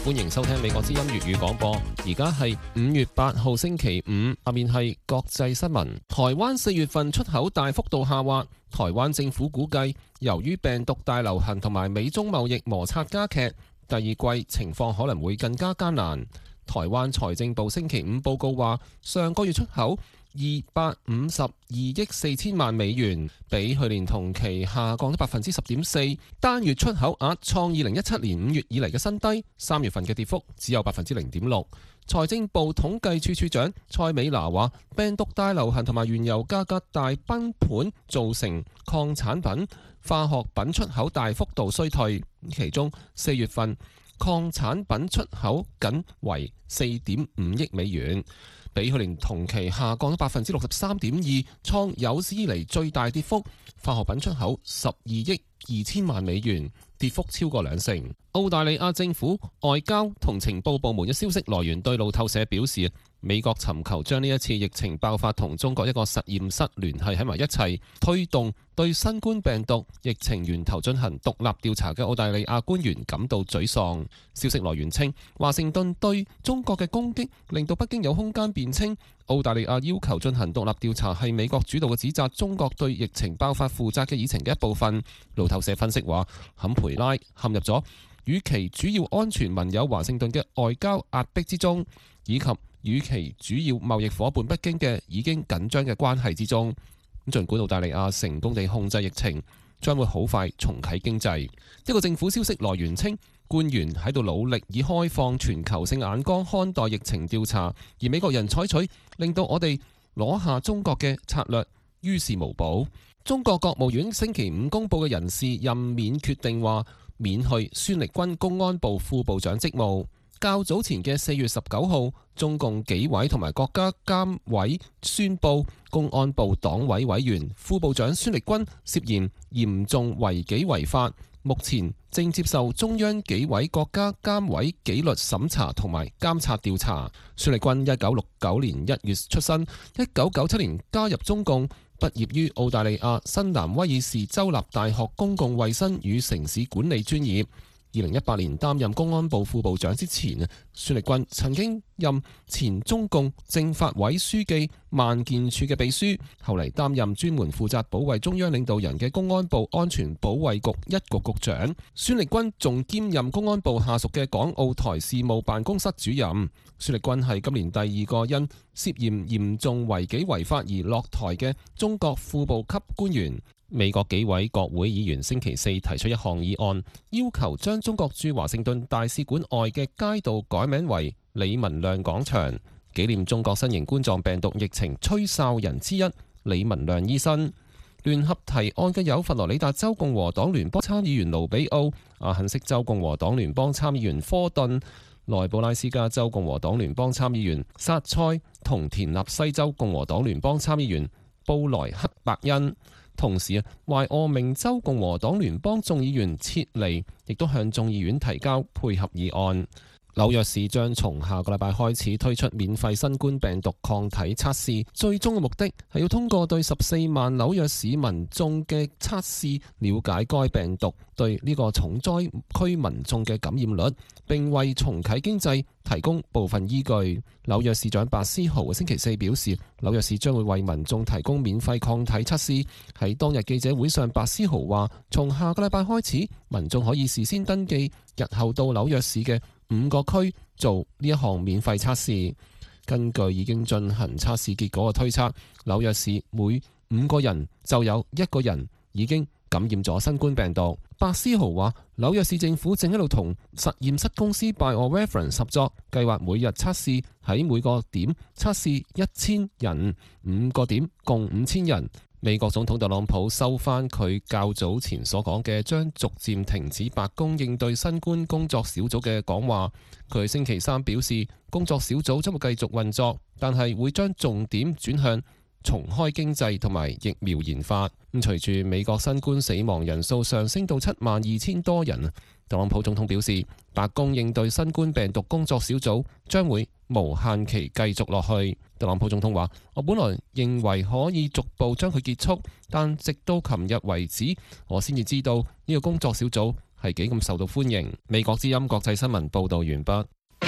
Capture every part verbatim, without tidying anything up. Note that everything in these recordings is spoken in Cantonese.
歡迎收聽美國之音粵語廣播。而家係五月八號星期五，下面係國際新聞。台灣四月份出口大幅度下滑，台灣政府估計，由於病毒大流行同埋美中貿易摩擦加劇，第二季情況可能會更加艱難。台灣財政部星期五報告話，上個月出口二百五十二億四千萬美元，比去年同期下降咗百分之十點四，單月出口額創二零一七年五月以嚟嘅新低，三月份嘅跌幅只有百分之零點六。財政部統計處處長蔡美娜話，病毒大流行同埋原油價格大崩盤造成礦產品、化學品出口大幅度衰退，其中四月份礦產品出口僅為四點五億美元，比去年同期下降咗百分之六十三點二，創有史以嚟最大跌幅。化學品出口十二億二千萬美元，跌幅超過兩成。澳大利亞政府外交同情報部門嘅消息來源對路透社表示，美國尋求將呢一次疫情爆發同中國一個實驗室聯繫喺埋一齊，推動對新冠病毒疫情源頭進行獨立調查嘅澳大利亞官員感到沮喪。消息來源稱，華盛頓對中國嘅攻擊令到北京有空間辯稱，澳大利亞要求進行獨立調查係美國主導嘅指責中國對疫情爆發負責嘅議程嘅一部分。路透社分析話，坎培拉陷入咗與其主要安全盟友華盛頓嘅外交壓迫之中，以及與其主要貿易夥伴北京嘅已經緊張嘅關係之中。儘管澳大利亞成功地控制疫情，將會好快重啟經濟。一個政府消息來源稱，官員喺度努力以開放全球性眼光看待疫情調查，而美國人採取令到我哋攞下中國嘅策略於事無補。中國國務院星期五公佈嘅人事任免決定話，免去孫力軍公安部副部長職務。較早前嘅四月十九號，中共紀委同埋國家監委宣佈，公安部黨委委員、副部長孫力軍涉嫌嚴重違紀違法，目前正接受中央紀委國家監委紀律審查同埋監察調查。孫力軍一九六九年一月出生，一九九七年加入中共，畢業於澳大利亞新南威爾士州立大學公共衛生與城市管理專業。二零一八年擔任公安部副部長之前，孫力軍曾經任前中共政法委書記萬建柱嘅秘書，後嚟擔任專門負責保衛中央領導人嘅公安部安全保衛局一局局長。孫力軍仲兼任公安部下屬嘅港澳台事務辦公室主任。孫力軍係今年第二個因涉嫌嚴重違紀違法而落台嘅中國副部級官員。美國紀委國會議員星期四提出一項議案，要求將中國駐華盛頓大使館外嘅街道改名為李文亮廣場，紀念中國新型冠狀病毒疫情吹哨人之一李文亮醫生。聯合提案嘅有佛羅里達州共和黨聯邦參議員盧比奧、阿肯色州共和黨聯邦參議員科頓、內布拉斯加州共和黨聯邦參議員薩塞同田納西州共和黨聯邦參議員布萊克伯恩。同時啊，懷俄明州共和黨聯邦眾議員切尼亦都向眾議院提交配合議案。紐約市將從下個禮拜開始推出免費新冠病毒抗體測試，最終嘅目的係要通過對十四萬紐約市民眾嘅測試，了解該病毒對呢個重災區民眾嘅感染率，並為重啟經濟提供部分依據。紐約市長白思豪星期四表示，紐約市將會為民眾提供免費抗體測試。喺當日記者會上，白思豪話，從下個禮拜開始，民眾可以事先登記，日後到紐約市嘅五個區做呢一項免費測試。根據已經進行測試結果嘅推測，紐約市每五個人就有一個人已經感染咗新冠病毒。白思豪話，紐約市政府正喺度同實驗室公司 BioReference 合作，計劃每日測試，喺每個點測試一千人，五個點共五千人。美國總統特朗普收返佢較早前所講嘅將逐漸停止白宮應對新冠工作小組嘅講話。佢星期三表示，工作小組將會繼續運作，但係會將重點轉向重開經濟同埋疫苗研發。咁隨住美國新冠死亡人數上升到七萬二千多人，特朗普總統表示，白宮應對新冠病毒工作小組將會無限期繼續落去。特朗普總統話，我本來認為可以逐步將佢結束，但直到琴日為止，我先至知道呢個工作小組係幾咁受到歡迎。美國之音國際新聞報導完畢。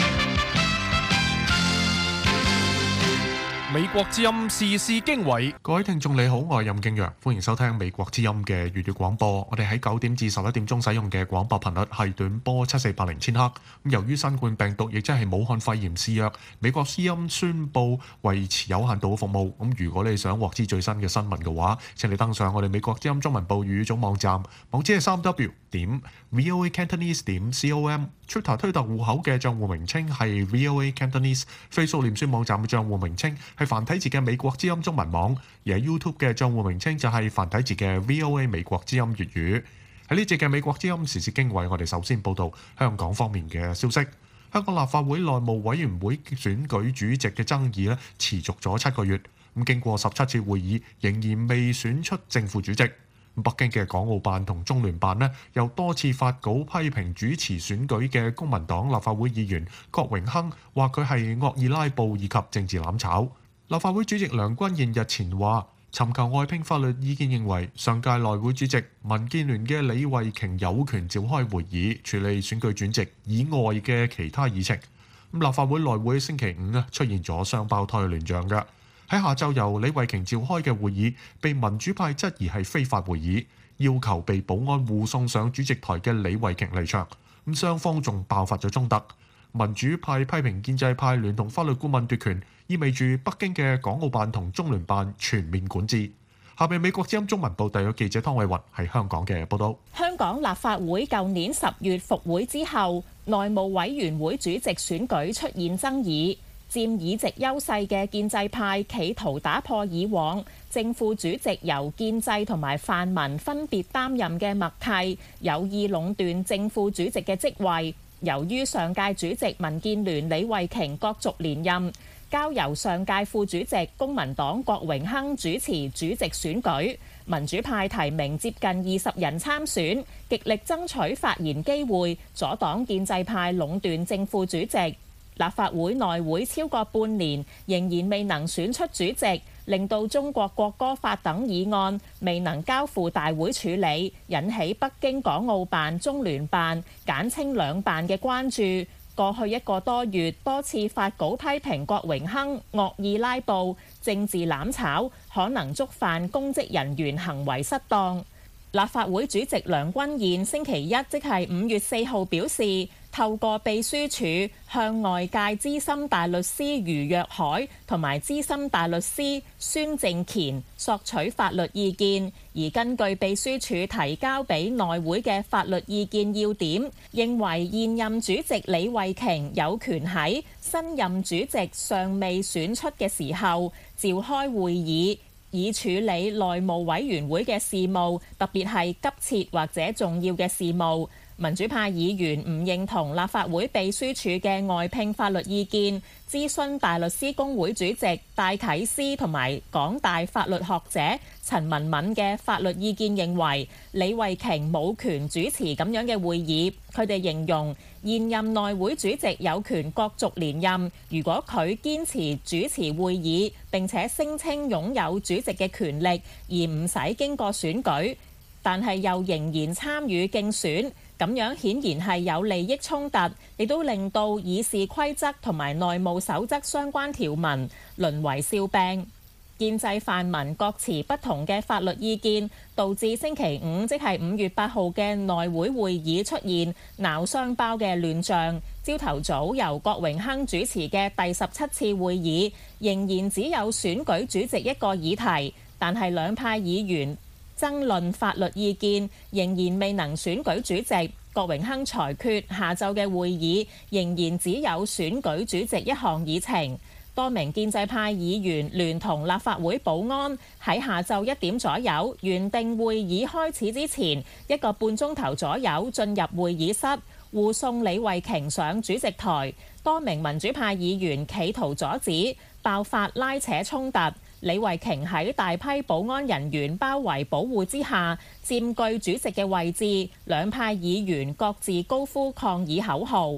美國之音時事經緯，各位聽眾你好，我係任敬陽，歡迎收聽美國之音嘅粵語廣播。我哋喺九點至十一點鐘使用嘅廣播頻率係短波七四八零千赫。咁由於新冠病毒亦即係武漢肺炎肆虐，美國之音宣布維持有限度嘅服務。咁如果你想獲知最新嘅新聞嘅話，請你登上我哋美國之音中文部語種網站，網址係三 w 點 voa cantonese 點 com。Twitter 推特戶口嘅賬戶名稱係 voa cantonese。Facebook 臉書網站嘅賬戶名稱係繁體字嘅美國之音中文網，而喺 YouTube 嘅賬戶名稱就係繁體字嘅 V O A 美國之音粵語。喺呢節嘅美國之音時事經緯，我哋首先報道香港方面嘅消息。香港立法會內務委員會選舉主席嘅爭議咧，持續咗七個月，咁經過十七次會議，仍然未選出正副主席。北京嘅港澳辦同中聯辦咧，又多次發稿批評主持選舉嘅公民黨立法會議員郭榮鏗，話佢係惡意拉布以及政治攬炒。立法會主席梁君彥日前話，尋求外聘法律意見，認為上屆內會主席民建聯嘅李慧瓊有權召開會議，處理選舉轉籍以外嘅其他議程。咁立法會內會星期五啊出現咗雙胞胎亂象嘅。喺下晝由李慧瓊召開嘅會議，被民主派質疑係非法會議，要求被保安護送上主席台嘅李慧瓊離場。咁雙方仲爆發咗衝突。民主派批評建制派聯同法律顧問奪權，意味住北京嘅港澳辦同中聯辦全面管治。下面美國之音中文部特約記者湯偉雲喺香港嘅報道。 香港立法會舊年十月復會之後，內務委員會主席選舉出現爭議，佔議席優勢嘅建制派企圖打破以往正副主席由建制同埋泛民分別擔任嘅默契，有意壟斷正副主席嘅職位。由於上屆主席民建聯李慧瓊角逐連任，交由上屆副主席公民黨郭榮鏗主持主席選舉，民主派提名接近二十人參選，極力爭取發言機會，阻擋建制派壟斷正副主席。立法會內會超過半年仍然未能選出主席，令到中國國歌法等議案未能交付大會處理，引起北京港澳辦、中聯辦簡稱兩辦嘅關注。過去一個多月多次發稿批評郭榮鏗惡意拉布、政治攬炒，可能觸犯公職人員行為失當。立法會主席梁君彥星期一即係五月四號表示，透過秘書處向外界資深大律師余若海同埋資深大律師孫正乾索取法律意見，而根據秘書處提交俾內會嘅法律意見要點，認為現任主席李慧瓊有權喺新任主席尚未選出嘅時候召開會議，以處理內務委員會嘅事務，特別係急切或者重要嘅事務。民主派議員唔認同立法會秘書處嘅外聘法律意見，諮詢大律師公會主席戴啟思同埋港大法律學者陳文敏嘅法律意見，認為李慧瓊冇權主持咁樣嘅會議。佢哋形容現任內會主席有權角逐連任，如果佢堅持主持會議並且聲稱擁有主席嘅權力，而唔使經過選舉，但係又仍然參與競選，咁樣顯然係有利益衝突，亦都令到議事規則同埋內務守則相關條文淪為笑柄。建制泛民各持不同嘅法律意見，導致星期五即係五月八號嘅內會會議出現鬧雙胞嘅亂象。朝頭早由郭榮鏗主持嘅第十七次會議，仍然只有選舉主席一個議題，但係兩派議員爭論法律意見，仍然未能選舉主席。郭榮鏗裁決下晝嘅會議仍然只有選舉主席一項議程。多名建制派議員聯同立法會保安喺下晝一點左右，原定會議開始之前一個半鐘頭左右進入會議室，護送李慧瓊上主席台。多名民主派議員企圖阻止，爆發拉扯衝突。李慧瓊喺大批保安人員包圍保護之下，佔據主席嘅位置。兩派議員各自高呼抗議口號。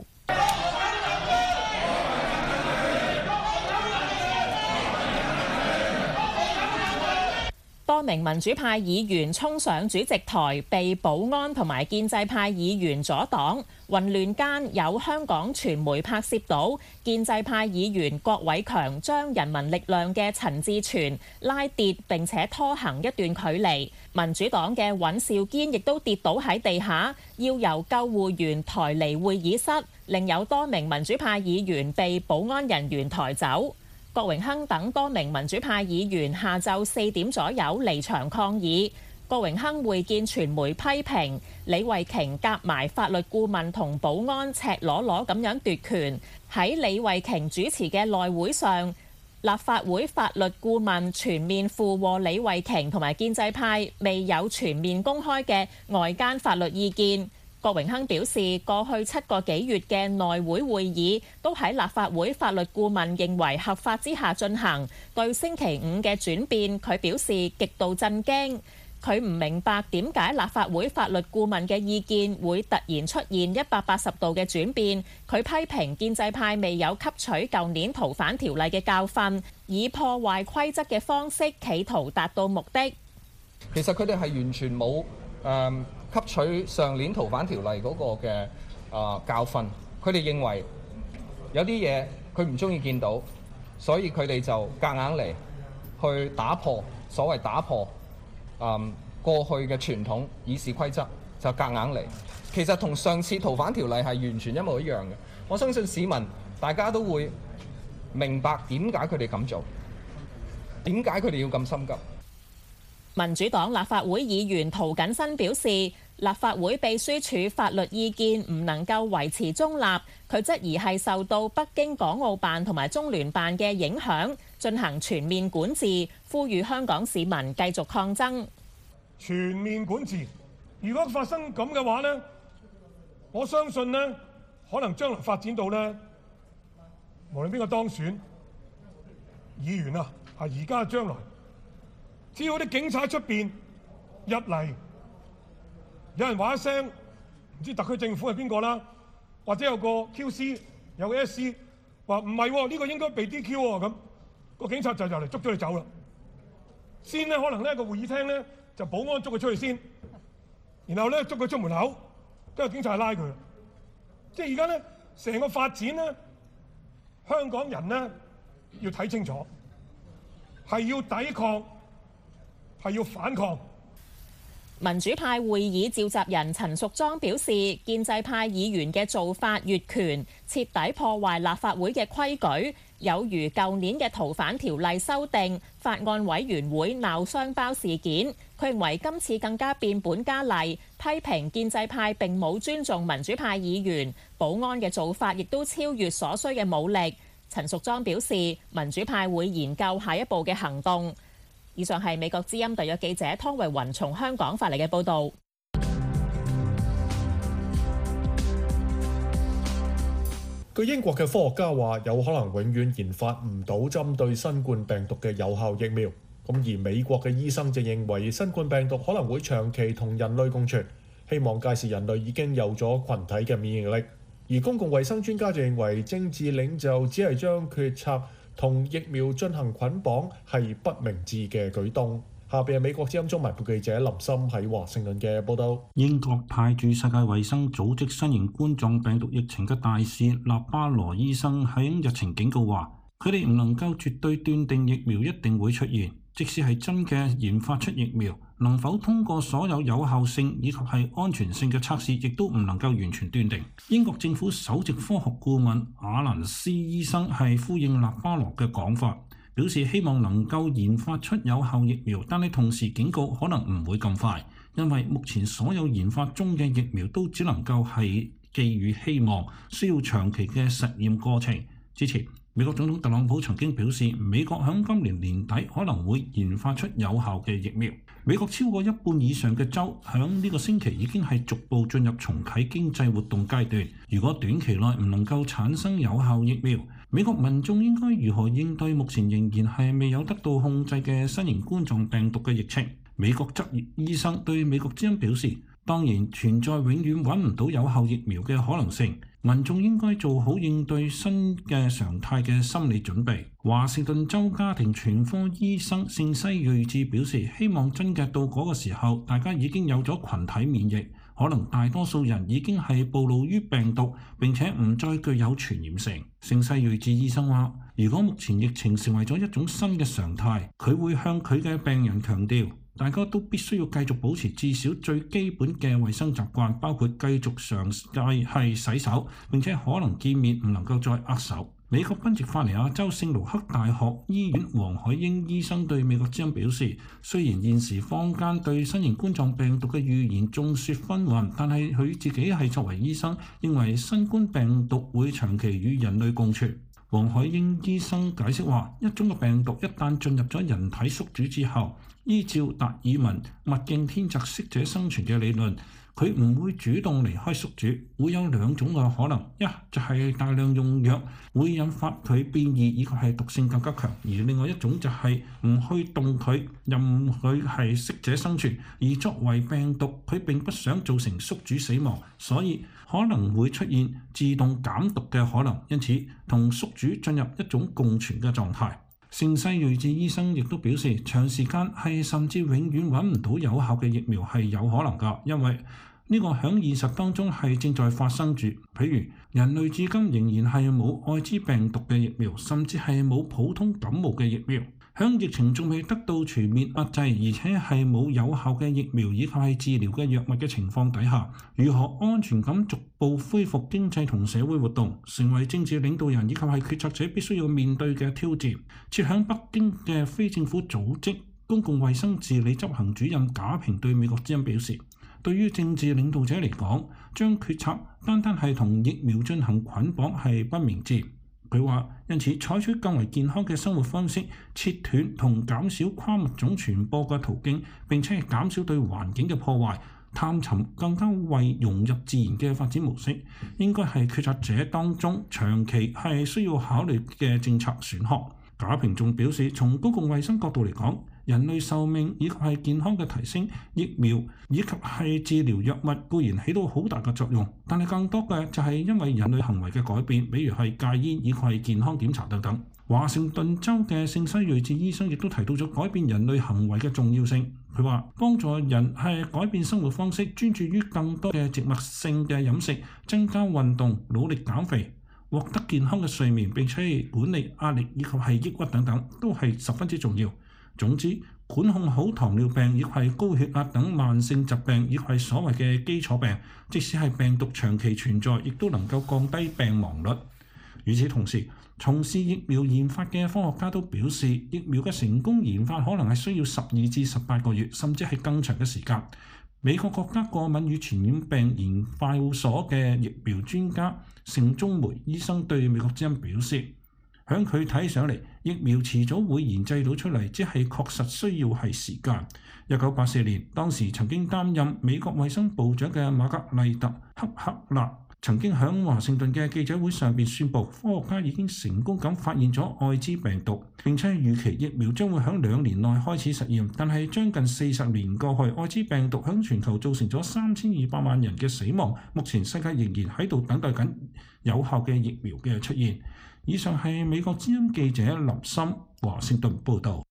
多名民主派議員衝上主席台，被保安同埋建制派議員阻擋。混亂間，有香港傳媒拍攝到建制派議員郭偉強將人民力量嘅陳志全拉跌並且拖行一段距離。民主黨嘅尹兆堅亦都跌倒喺地下，要由救護員抬離會議室。另有多名民主派議員被保安人員抬走。郭榮鏗等多名民主派議員下晝四點左右離場抗議。郭榮鏗會見傳媒批評李慧瓊夾埋法律顧問同保安赤裸裸咁樣奪權。喺李慧瓊主持嘅內會上，立法會法律顧問全面附和李慧瓊同埋建制派未有全面公開嘅外間法律意見。郭榮鏗表示，過去七個幾月嘅內會會議都喺立法會法律顧問認為合法之下進行。對星期五嘅轉變，佢表示極度震驚。佢唔明白點解立法會法律顧問嘅意見會突然出現一百八十度嘅轉變。佢批評建制派未有吸取舊年逃犯條例嘅教訓，以破壞規則嘅方式企圖達到目的。 其實佢哋係完全冇誒、呃吸取上年逃犯條例嗰個嘅啊、呃、教訓，佢哋認為有啲嘢佢唔中意見到，所以佢哋就夾硬嚟去打破所謂打破啊、呃、過去嘅傳統議事規則，就夾硬嚟。其實同上次逃犯條例係完全一模一樣嘅。我相信市民大家都會明白點解佢哋咁做，點解佢哋要咁心急。 民主黨立法會議員涂謹申表示，立法會秘書處法律意見唔能夠維持中立，佢質疑係受到北京港澳辦同埋中聯辦嘅影響，進行全面管治，呼籲香港市民繼續抗爭。 全面管治，如果發生咁嘅話呢，我相信呢，可能將來發展到呢，無論邊個當選議員啊，係而家將來。只要啲警察喺出邊入嚟，有人話一聲，唔知特區政府係邊個啦，或者有個 Q C 有個 S C 話唔係喎，呢個應該被 D Q 喎，咁個警察就入嚟捉咗佢走啦。先呢，可能呢個會議廳呢，就保安捉佢出去先，然後呢，捉佢出門口，跟住警察拉佢。即係而家呢，成個發展呢，香港人呢，要睇清楚，係要抵抗。係要反抗。 民主派會議召集人陳淑莊表示，建制派議員嘅做法越權，徹底破壞立法會嘅規矩，有如舊年嘅逃犯條例修訂法案委員會鬧雙包事件。佢認為今次更加變本加厲，批評建制派並冇尊重民主派議員，保安嘅做法亦都超越所需嘅武力。陳淑莊表示，民主派會研究下一步嘅行動。以上係美國之音特約記者湯慧雲從香港發嚟嘅報導。 據英國嘅科學家話，有可能永遠研發唔到針對新冠病毒嘅有效疫苗。咁而美國嘅醫生就認為，新冠病毒可能會長期同人類共存，希望屆時人類已經有咗群體嘅免疫力。而公共衛生專家就認為，政治領袖只係將決策同疫苗進行捆綁係不明智嘅舉動。下邊係美國之音中文部記者林森喺華盛頓嘅報道。 英國派駐世界衛生組織新型冠狀病毒疫情嘅大使納巴羅醫生喺日前警告話，佢哋唔能夠絕對斷定疫苗一定會出現，即使係真嘅研發出疫苗，能否通過所有有效性以及係安全性嘅測試，亦都唔能夠完全斷定。英國政府首席科學顧問阿蘭斯醫生係呼應納巴羅嘅講法，表示希望能夠研發出有效疫苗，但係同時警告可能唔會咁快，因為目前所有研發中嘅疫苗都只能夠係寄予希望，需要長期嘅實驗過程。之前美國總統特朗普曾經表示，美國喺今年年底可能會研發出有效嘅疫苗。美國超過一半以上嘅州喺呢個星期已經係逐步進入重啟經濟活動階段。如果短期內唔能夠產生有效疫苗，美國民眾應該如何應對目前仍然係未有得到控制嘅新型冠狀病毒嘅疫情？美國執業醫生對美國之音表示，當然存在永遠揾唔到有效疫苗嘅可能性， 民眾應該做好應對新嘅常態嘅心理準備。華盛頓州家庭全科醫生聖西瑞治表示，希望真嘅到嗰個時候，大家已經有咗群體免疫，可能大多數人已經係暴露於病毒，並且唔再具有傳染性。聖西瑞治醫生話，如果目前疫情成為咗一種新嘅常態，佢會向佢嘅病人強調，大家都必須要繼續保持至少最基本嘅衛生習慣，包括繼續常計係洗手，並且可能見面唔能夠再握手。美國賓夕法尼亞州聖盧克大學醫院黃海英醫生對美國之音表示，雖然現時坊間對新型冠狀病毒嘅預言眾說紛紜，但係佢自己係作為醫生，認為新冠病毒會長期與人類共存。黃海英醫生解釋話，一種嘅病毒一旦進入咗人體宿主之後，依照達爾文物競天擇適者生存嘅理論，佢唔會主動離開宿主，會有兩種嘅可能，一就係大量用藥會引發佢變異，以及係毒性更加強；而另外一種就係唔去動佢，任佢係適者生存。而作為病毒，佢並不想造成宿主死亡，所以可能會出現自動減毒嘅可能，因此同宿主進入一種共存嘅狀態。聖西瑞治醫生亦都表示，長時間係甚至永遠揾唔到有效嘅疫苗係有可能㗎，因為呢個喺現實當中係正在發生住。譬如人類至今仍然係冇愛滋病毒嘅疫苗，甚至係冇普通感冒嘅疫苗。喺疫情仲未得到全面壓制，而且係冇有效嘅疫苗以及係治療嘅藥物嘅情況底下，如何安全咁逐步恢復經濟同社會活動，成為政治領導人以及係決策者必須要面對嘅挑戰。設喺北京嘅非政府組織公共衛生治理執行主任賈平對美國之音表示，對於政治領導者嚟講，將決策單單係同疫苗進行捆綁係不明智。佢話，因此採取更為健康嘅生活方式，切斷同減少跨物種傳播嘅途徑，並且係減少對環境嘅破壞，探尋更加為融入自然嘅發展模式，應該係決策者當中長期係需要考慮嘅政策選項。賈平仲表示，從公共衛生角度嚟講，人類壽命以及係健康嘅提升，疫苗以及係治療藥物固然起到好大嘅作用，但係更多嘅就係因為人類行為嘅改變，比如係戒煙以及係健康檢查等等。華盛頓州嘅聖西瑞治醫生亦都提到咗改變人類行為嘅重要性。佢話幫助人係改變生活方式，專注於更多嘅植物性嘅飲食，增加運動，努力減肥，獲得健康嘅睡眠，並且管理壓力以及係抑鬱等等，都係十分之重要。總之，管控好糖尿病，亦係高血壓等慢性疾病，亦係所謂嘅基礎病，即使係病毒長期存在，亦都能夠降低病亡率。與此同時，從事疫苗研發嘅科學家都表示，疫苗嘅成功研發可能係需要十二至十八個月，甚至係更長嘅時間。美國國家過敏與傳染病研究所嘅疫苗專家盛中梅醫生對美國之音表示，響佢睇上嚟，疫苗遲早會研製到出嚟，只係確實需要係時間。一九八四年，當時曾經擔任美國衛生部長嘅瑪格麗特·克克納曾經喺華盛頓嘅記者會上邊宣布，科學家已經成功咁發現咗愛滋病毒，並且預期疫苗將會喺兩年內開始實驗。但係將近四十年過去，愛滋病毒喺全球造成咗三千二百萬人嘅死亡，目前世界仍然喺度等待緊有效嘅疫苗嘅出現。以上係美國之音記者林森華盛頓報導。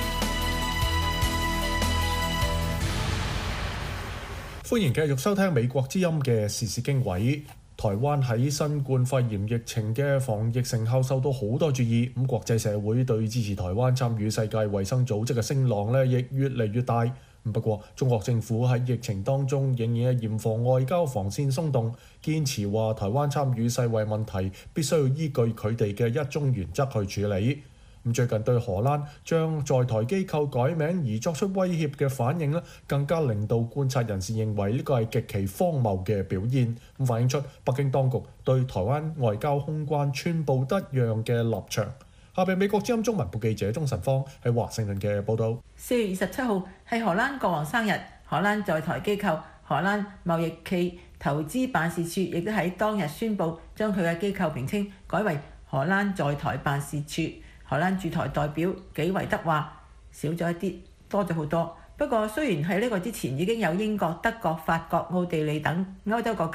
歡迎繼續收聽美國之音嘅時事經緯。台灣喺新冠肺炎疫情嘅防疫成效受到好多注意，咁國際社會對支持台灣參與世界衛生組織嘅聲浪咧，亦越嚟越大。不過，中國政府喺疫情當中仍然係嚴防外交防線鬆動，堅持話台灣參與世衛問題必須要依據佢哋嘅一中原則去處理。咁最近對荷蘭將在台機構改名而作出威脅嘅反應咧，更加令到觀察人士認為呢個係極其荒謬嘅表現，咁反映出北京當局對台灣外交空關寸步不讓嘅立場。下邊美國之音中文部記者鐘晨芳喺華盛頓嘅報導。 四月二十七號係荷蘭國王生日，荷蘭在台機構荷蘭貿易暨投資辦事處亦都喺當日宣布將佢嘅機構名稱改為荷蘭在台辦事處。荷蘭駐台代表紀維德話：少咗一啲，多咗好多。不過雖然喺呢個之前已經有英國、德國、法國、奧地利等歐洲國家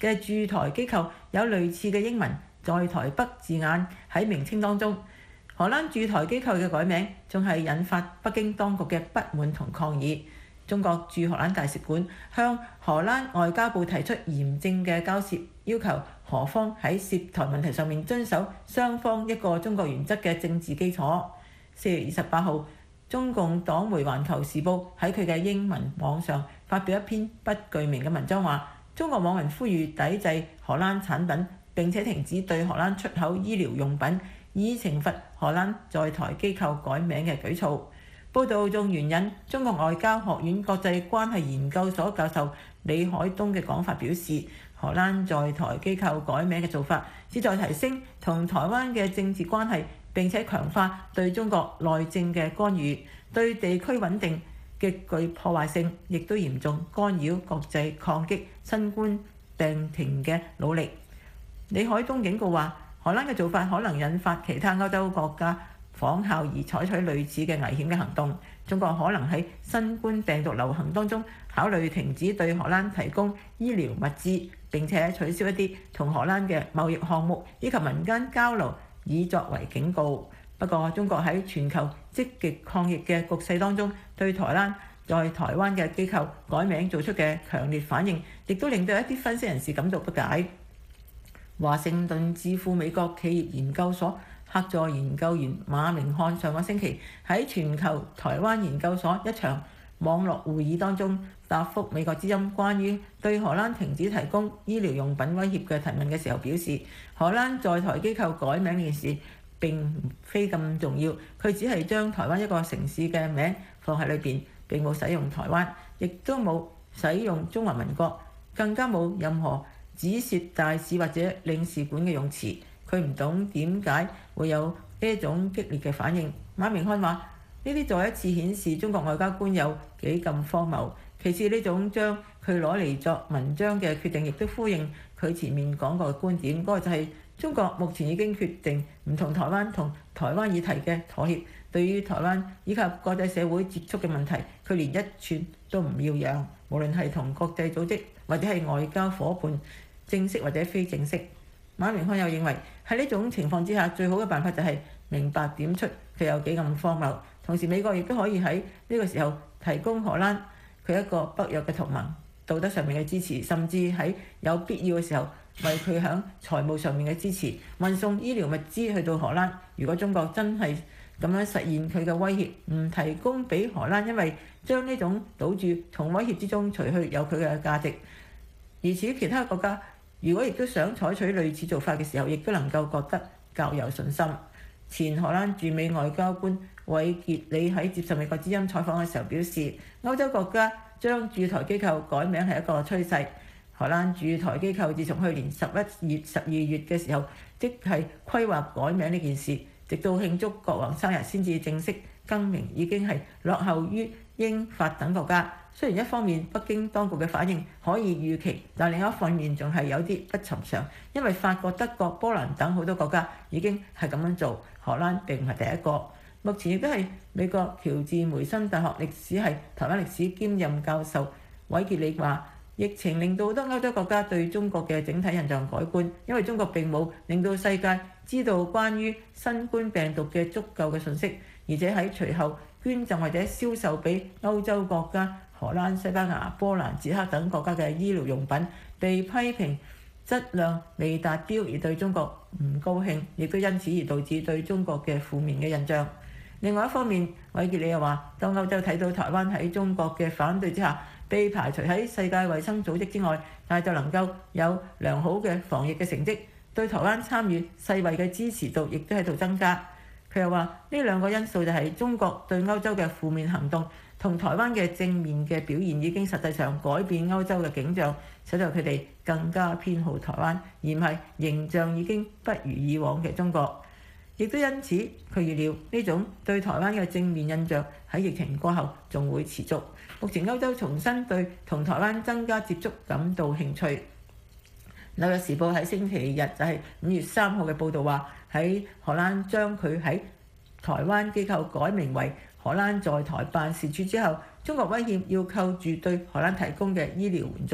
嘅駐台機構有類似嘅英文在台北字眼喺名稱當中。荷蘭駐台機構嘅改名仲係引發北京當局嘅不滿同抗議。中國駐荷蘭大使館向荷蘭外交部提出嚴正嘅交涉，要求荷方喺涉台問題上面遵守雙方一個中國原則嘅政治基礎。四月二十八號，中共黨媒《環球時報》喺佢嘅英文網上發表一篇不具名嘅文章，話中國網民呼籲抵制荷蘭產品，並且停止對荷蘭出口醫療用品，以懲罰荷蘭在台機構改名嘅舉措。報道仲援引中國外交學院國際關係研究所教授李海東嘅講法，表示荷蘭在台機構改名嘅做法，旨在提升同台灣嘅政治關係，並且強化對中國內政嘅干預，對地區穩定極具破壞性，亦都嚴重干擾國際抗擊新冠病情嘅努力。李海東警告話，荷蘭嘅做法可能引發其他歐洲國家仿效而採取類似嘅危險嘅行動。中國可能喺新冠病毒流行當中考慮停止對荷蘭提供醫療物資，並且取消一啲同荷蘭嘅貿易項目以及民間交流，以作為警告。不過，中國喺全球積極抗疫嘅局勢當中，對台灣在台灣嘅機構改名做出嘅強烈反應，亦都令到一啲分析人士感到不解。華盛頓智庫美國企業研究所客座研究員馬明漢上個星期喺全球台灣研究所一場網絡會議當中答覆美國之音關於對荷蘭停止提供醫療用品威脅嘅提問嘅時候，表示荷蘭在台機構改名呢件事並非咁重要，佢只係將台灣一個城市嘅名放喺裏邊，並冇使用台灣，亦都冇使用中華民國，更加冇任何指涉大使或者領事館嘅用詞。佢唔懂點解會有呢一種激烈嘅反應。馬明漢話：呢啲再一次顯示中國外交官有幾咁荒謬。其次，呢種將佢攞嚟作文章嘅決定，亦都呼應佢前面講過嘅觀點。嗰個就係中國目前已經決定唔同台灣同台灣議題嘅妥協，對於台灣以及國際社會接觸嘅問題，佢連一寸都唔要讓，無論係同國際組織或者係外交伙伴，正式或者非正式。馬明漢又認為喺呢種情況之下，最好嘅辦法就係明白點出佢有幾咁荒謬。同時，美國亦都可以喺呢個時候提供荷蘭佢一個北約嘅同盟，道德上面嘅支持，甚至喺有必要嘅時候為佢響財務上面嘅支持，運送醫療物資去到荷蘭。如果中國真係咁樣實現佢嘅威脅，唔提供俾荷蘭，因為將呢種賭注從威脅之中除去有佢嘅價值。而至於其他國家，如果亦都想採取類似做法嘅時候，亦都能夠覺得較有信心。前荷蘭駐美外交官韋傑里喺接受美國之音採訪嘅時候表示，歐洲國家將駐台機構改名係一個趨勢。荷蘭駐台機構自從去年十一月、十二月嘅時候，即係規劃改名呢件事，直到慶祝國王生日先至正式更名，已經係落後於英法等國家。雖然一方面北京當局嘅反應可以預期，但另一方面仲係有啲不尋常，因為法國、德國、波蘭等好多國家已經係咁樣做，荷蘭並唔係第一個。目前亦都係美國喬治梅森大學歷史系台灣歷史兼任教授韋傑里話：疫情令到好多歐洲國家對中國嘅整體印象改觀，因為中國並冇令到世界知道關於新冠病毒嘅足夠嘅信息，而且喺隨後捐贈或者銷售俾歐洲國家荷蘭、西班牙、波蘭、捷克等國家嘅醫療用品被批評質量未達標，而對中國唔高興，亦都因此而導致對中國嘅負面嘅印象。另外一方面，韋傑里又話：當歐洲睇到台灣喺中國嘅反對之下被排除喺世界衛生組織之外，但係就能夠有良好嘅防疫嘅成績，對台灣參與世衛嘅支持度亦都喺度增加。佢又話：呢兩個因素就係中國對歐洲嘅負面行動同台灣嘅正面嘅表現，已經實際上改變歐洲嘅景象，使到佢哋更加偏好台灣，而唔係形象已經不如以往嘅中國。亦都因此，佢預料呢種對台灣嘅正面印象喺疫情過後仲會持續。目前歐洲重新對同台灣增加接觸感到興趣。紐約時報喺星期日就係五月三號嘅報導話，喺荷蘭將佢喺台灣機構改名為荷蘭在台辦事處之後，中國威脅要扣住對荷蘭提供嘅醫療援助。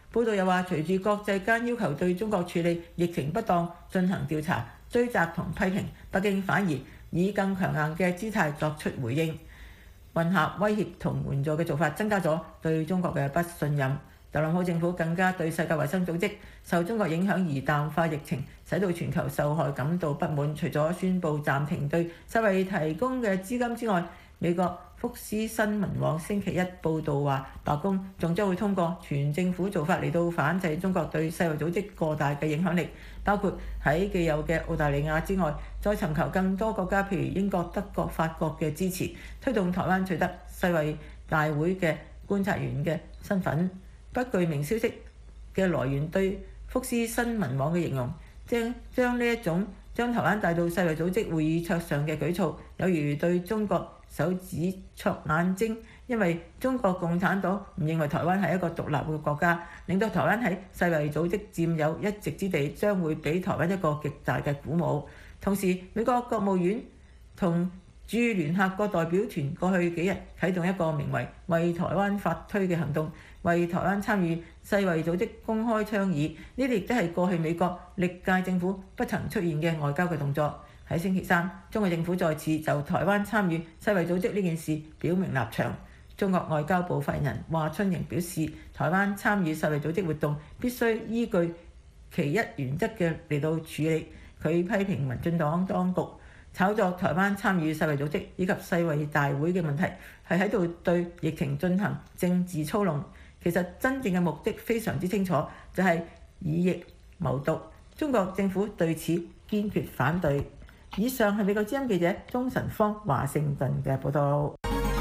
報道又話，隨住國際間要求對中國處理疫情不當進行調查、追責同批評，北京反而以更強硬嘅姿態作出回應，混合威脅同援助嘅做法增加咗對中國嘅不信任。特朗普政府更加對世界衛生組織受中國影響而淡化疫情，使到全球受害感到不滿。除咗宣布暫停對世衛提供嘅資金之外，美國福斯新聞網星期一報導話，白宮仲將會通過全政府做法嚟到反制中國對世衛組織過大嘅影響力，包括喺既有嘅澳大利亞之外，再尋求更多國家，譬如英國、德國、法國嘅支持，推動台灣取得世衛大會嘅觀察員嘅身份。不具名消息嘅來源對福斯新聞網嘅形容，將將呢一種將台灣帶到世衛組織會議桌上嘅舉措，有如對中國手指戳眼睛，因為中國共產黨唔認為台灣係一個獨立嘅國家，令到台灣喺世衛組織佔有一席之地，將會俾台灣一個極大嘅鼓舞。同時，美國國務院同駐聯合國代表團過去幾日啟動一個名為為台灣發推嘅行動，為台灣參與世衛組織公開倡議。呢啲亦都係過去美國歷屆政府不曾出現嘅外交嘅動作。喺星期三，中國政府再次就台灣參與世衛組織呢件事表明立場。中國外交部發言人華春瑩表示，台灣參與世衛組織活動必須依據其一原則嘅嚟到處理。佢批評民進黨當局炒作台灣參與世衛組織以及世衛大會嘅問題，係喺度對疫情進行政治操弄。其實真正嘅目的非常之清楚，就係以疫謀獨。中國政府對此堅決反對。以上係美國之音記者鍾晨芳華盛頓嘅報道。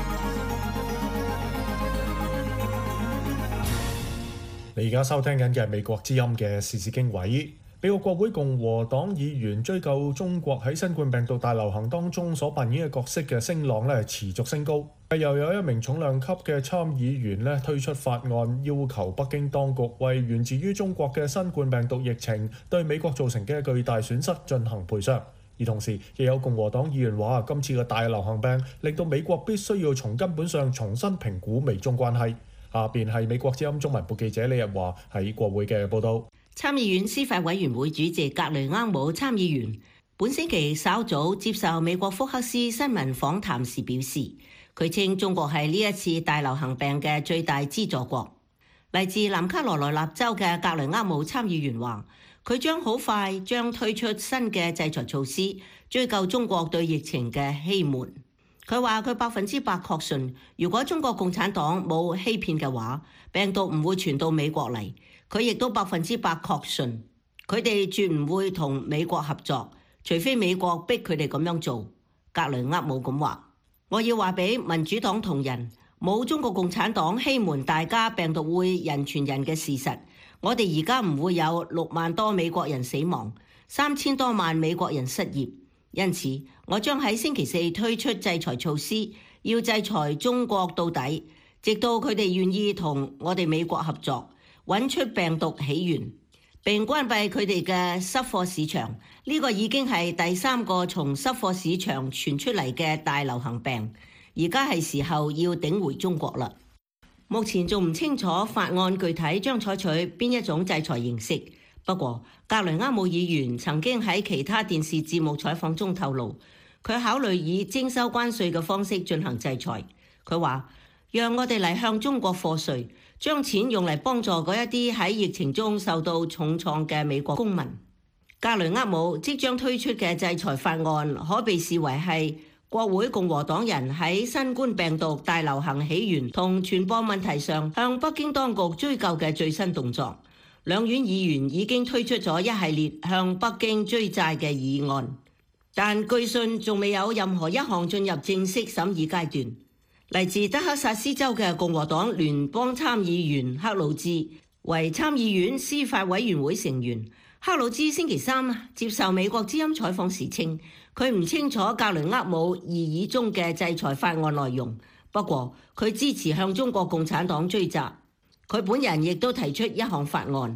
你而家收聽緊嘅係美國之音嘅時事經緯。美國國會共和黨議員追究中國喺新冠病毒大流行當中所扮演嘅角色嘅聲浪咧持續升高，又有一名重量級嘅參議員咧推出法案，要求北京當局為源自於中國嘅新冠病毒疫情對美國造成嘅巨大損失進行賠償。而同時，亦有共和黨議員話，今次嘅大流行病令到美國必須要從根本上重新評估美中關係。下邊係美國之音中文部記者李日華喺國會嘅報導。 參議院司法委員會主席格雷厄姆參議員本星期稍早接受美國福克斯新聞訪談時表示，佢稱中國係呢一次大流行病嘅最大資助國。嚟自南卡羅來納州嘅格雷厄姆參議員話，佢將好快將推出新嘅制裁措施，追究中國對疫情嘅欺瞞。佢話佢百分之百確信，如果中國共產黨冇欺騙嘅話，病毒唔會傳到美國嚟。佢亦都百分之百確信，佢哋絕唔會同美國合作，除非美國逼佢哋咁樣做。格雷厄姆咁話：我要話俾民主黨同仁，冇中國共產黨欺瞞大家病毒會人傳人嘅事實，我哋而家唔會有六萬多美國人死亡，三千多萬美國人失業。因此，我將喺星期四推出制裁措施，要制裁中國到底，直到佢哋願意同我哋美國合作，揾出病毒起源，並關閉佢哋嘅濕貨市場。呢個已經係第三個從濕貨市場傳出嚟嘅大流行病，而家係時候要頂回中國啦。目前仲唔清楚法案具體將採取邊一種制裁形式。不過，格雷厄姆議員曾經喺其他電視節目採訪中透露，佢考慮以徵收關稅嘅方式進行制裁。佢話：讓我哋嚟向中國課稅，將錢用嚟幫助嗰一啲喺疫情中受到重創嘅美國公民。格雷厄姆即將推出嘅制裁法案可被視為係國會共和黨人喺新冠病毒大流行起源同傳播問題上向北京當局追究嘅最新動作。兩院議員已經推出咗一系列向北京追債嘅議案，但據信仲未有任何一項進入正式審議階段。嚟自德克薩斯州嘅共和黨聯邦參議員克魯茲為參議院司法委員會成員。克魯茲星期三接受美國之音採訪時稱，佢唔清楚格雷厄姆議議中嘅制裁法案內容，不過佢支持向中國共產黨追責。佢本人亦都提出一項法案。克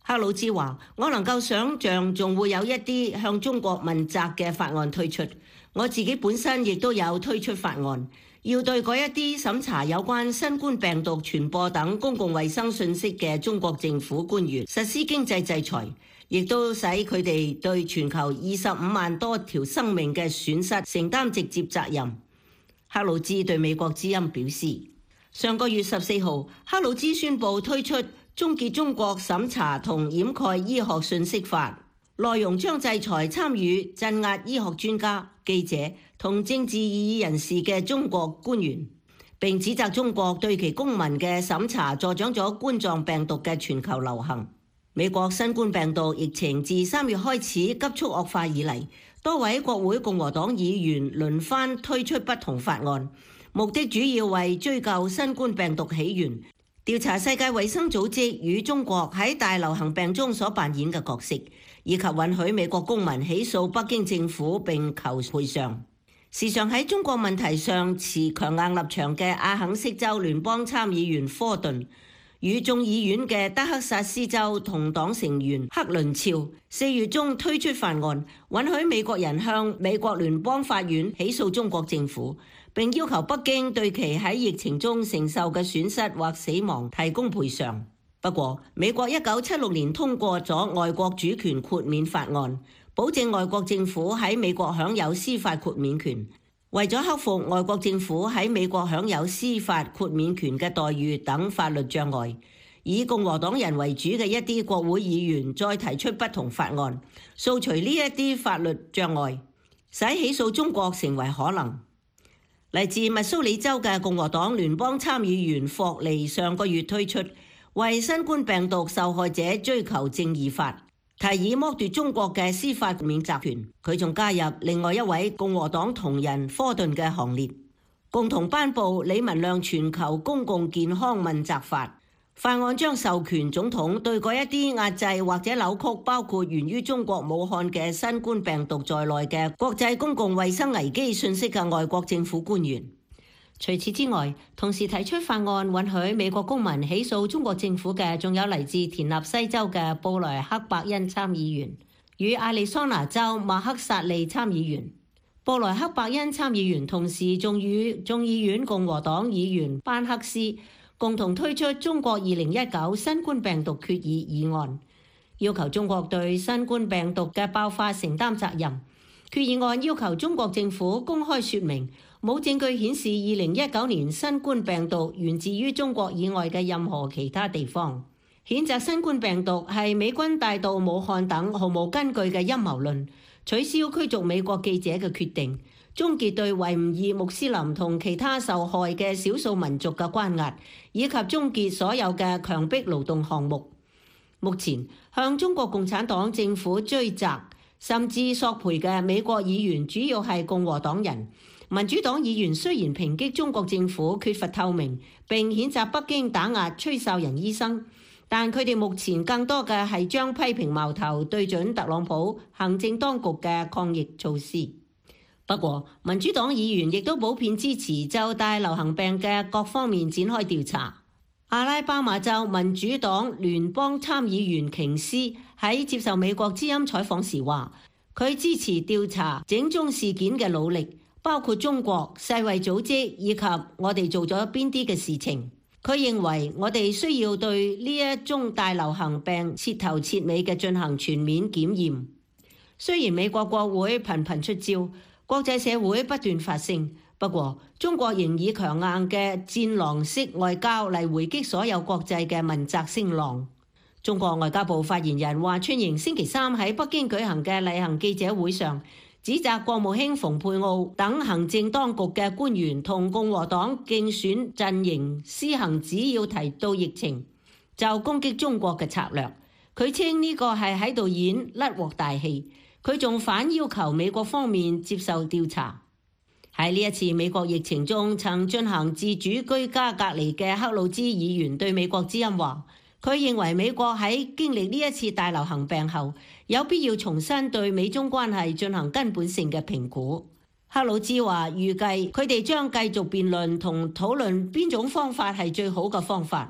克魯茲話：我能夠想像仲會有一啲向中國問責嘅法案推出，我自己本身亦都有推出法案，要對嗰一啲審查有關新冠病毒傳播等公共衛生信息嘅中國政府官員實施經濟制裁，亦都使佢哋對全球二十五萬多條生命嘅損失承擔直接責任。克魯茲對美國之音表示，上個月十四號，克魯茲宣布推出終結中國審查同掩蓋醫學信息法，內容將制裁參與鎮壓醫學專家、記者同政治異議人士嘅中國官員，並指責中國對其公民嘅審查助長咗冠狀病毒嘅全球流行。美國新冠病毒疫情自三月開始急速惡化以嚟，多位國會共和黨議員輪番推出不同法案，目的主要為追究新冠病毒起源，調查世界衛生組織與中國喺大流行病中所扮演嘅角色，以及允許美國公民起訴北京政府並求賠償。時常喺中國問題上持強硬立場嘅阿肯色州聯邦參議員科頓與眾議院嘅德克薩斯州同黨成員克倫肖四月中推出法案，允許美國人向美國聯邦法院起訴中國政府，並要求北京對其喺疫情中承受嘅損失或死亡提供賠償。不過，美國一九七六年通過咗外國主權豁免法案，保證外國政府喺美國享有司法豁免權。為咗克服外國政府喺美國享有司法豁免權嘅待遇等法律障礙，以共和黨人為主嘅一啲國會議員再提出不同法案，掃除呢一啲法律障礙，使起訴中國成為可能。嚟自密蘇里州嘅共和黨聯邦參議員霍利上個月推出為新冠病毒受害者追求正義法，提議剝奪中國嘅司法免責權。佢仲加入另外一位共和黨同仁科頓嘅行列，共同頒布李文亮全球公共健康問責法。法案將授權總統對嗰一啲壓制或者扭曲包括源於中國武漢嘅新冠病毒在內嘅國際公共衛生危機信息嘅外國政府官員。除此之外，同時提出法案允許美國公民起訴中國政府嘅，仲有嚟自田納西州嘅布萊克伯恩參議員與亞利桑那州麥克薩利參議員。布萊克伯恩參議員同時仲與眾議院共和黨議員班克斯共同推出中國二零一九新冠病毒決議議案，要求中國對新冠病毒嘅爆發承擔責任。決議案要求中國政府公開說明冇證據顯示二零一九年新冠病毒源自於中國以外嘅任何其他地方，譴責新冠病毒係美軍帶到武漢等毫無根據嘅陰謀論，取消驅逐美國記者嘅決定，終結對維吾爾穆斯林同其他受害嘅少數民族嘅關押，以及終結所有嘅強迫勞動項目。目前向中國共產黨政府追責甚至索賠嘅美國議員主要係共和黨人。民主黨議員雖然抨擊中國政府缺乏透明，並譴責北京打壓吹哨人醫生，但佢哋目前更多嘅係將批評矛頭對準特朗普行政當局嘅抗疫措施。不過，民主黨議員亦都普遍支持就大流行病嘅各方面展開調查。阿拉巴馬州民主黨聯邦參議員瓊斯喺接受美國之音採訪時話，佢支持調查整宗事件嘅努力，包括中國、世衛組織以及我哋做咗邊啲嘅事情。佢認為我哋需要對呢一宗大流行病徹頭徹尾嘅進行全面檢驗。雖然美國國會頻頻出招，國際社會不斷發聲，不過中國仍以強硬嘅戰狼式外交嚟回擊所有國際嘅問責聲浪。中國外交部發言人華春瑩星期三喺北京舉行嘅例行記者會上，指責國務卿蓬佩奧等行政當局嘅官員同共和黨競選陣營施行只要提到疫情就攻擊中國嘅策略。佢稱呢個係喺度演甩鑊大戲。佢仲反要求美國方面接受調查。喺呢一次美國疫情中曾進行自主居家隔離嘅克魯茲議員對美國之音話，佢認為美國喺經歷呢一次大流行病後，有必要重新對美中關係進行根本性嘅評估。克魯茲話預計佢哋將繼續辯論同討論邊種方法係最好嘅方法。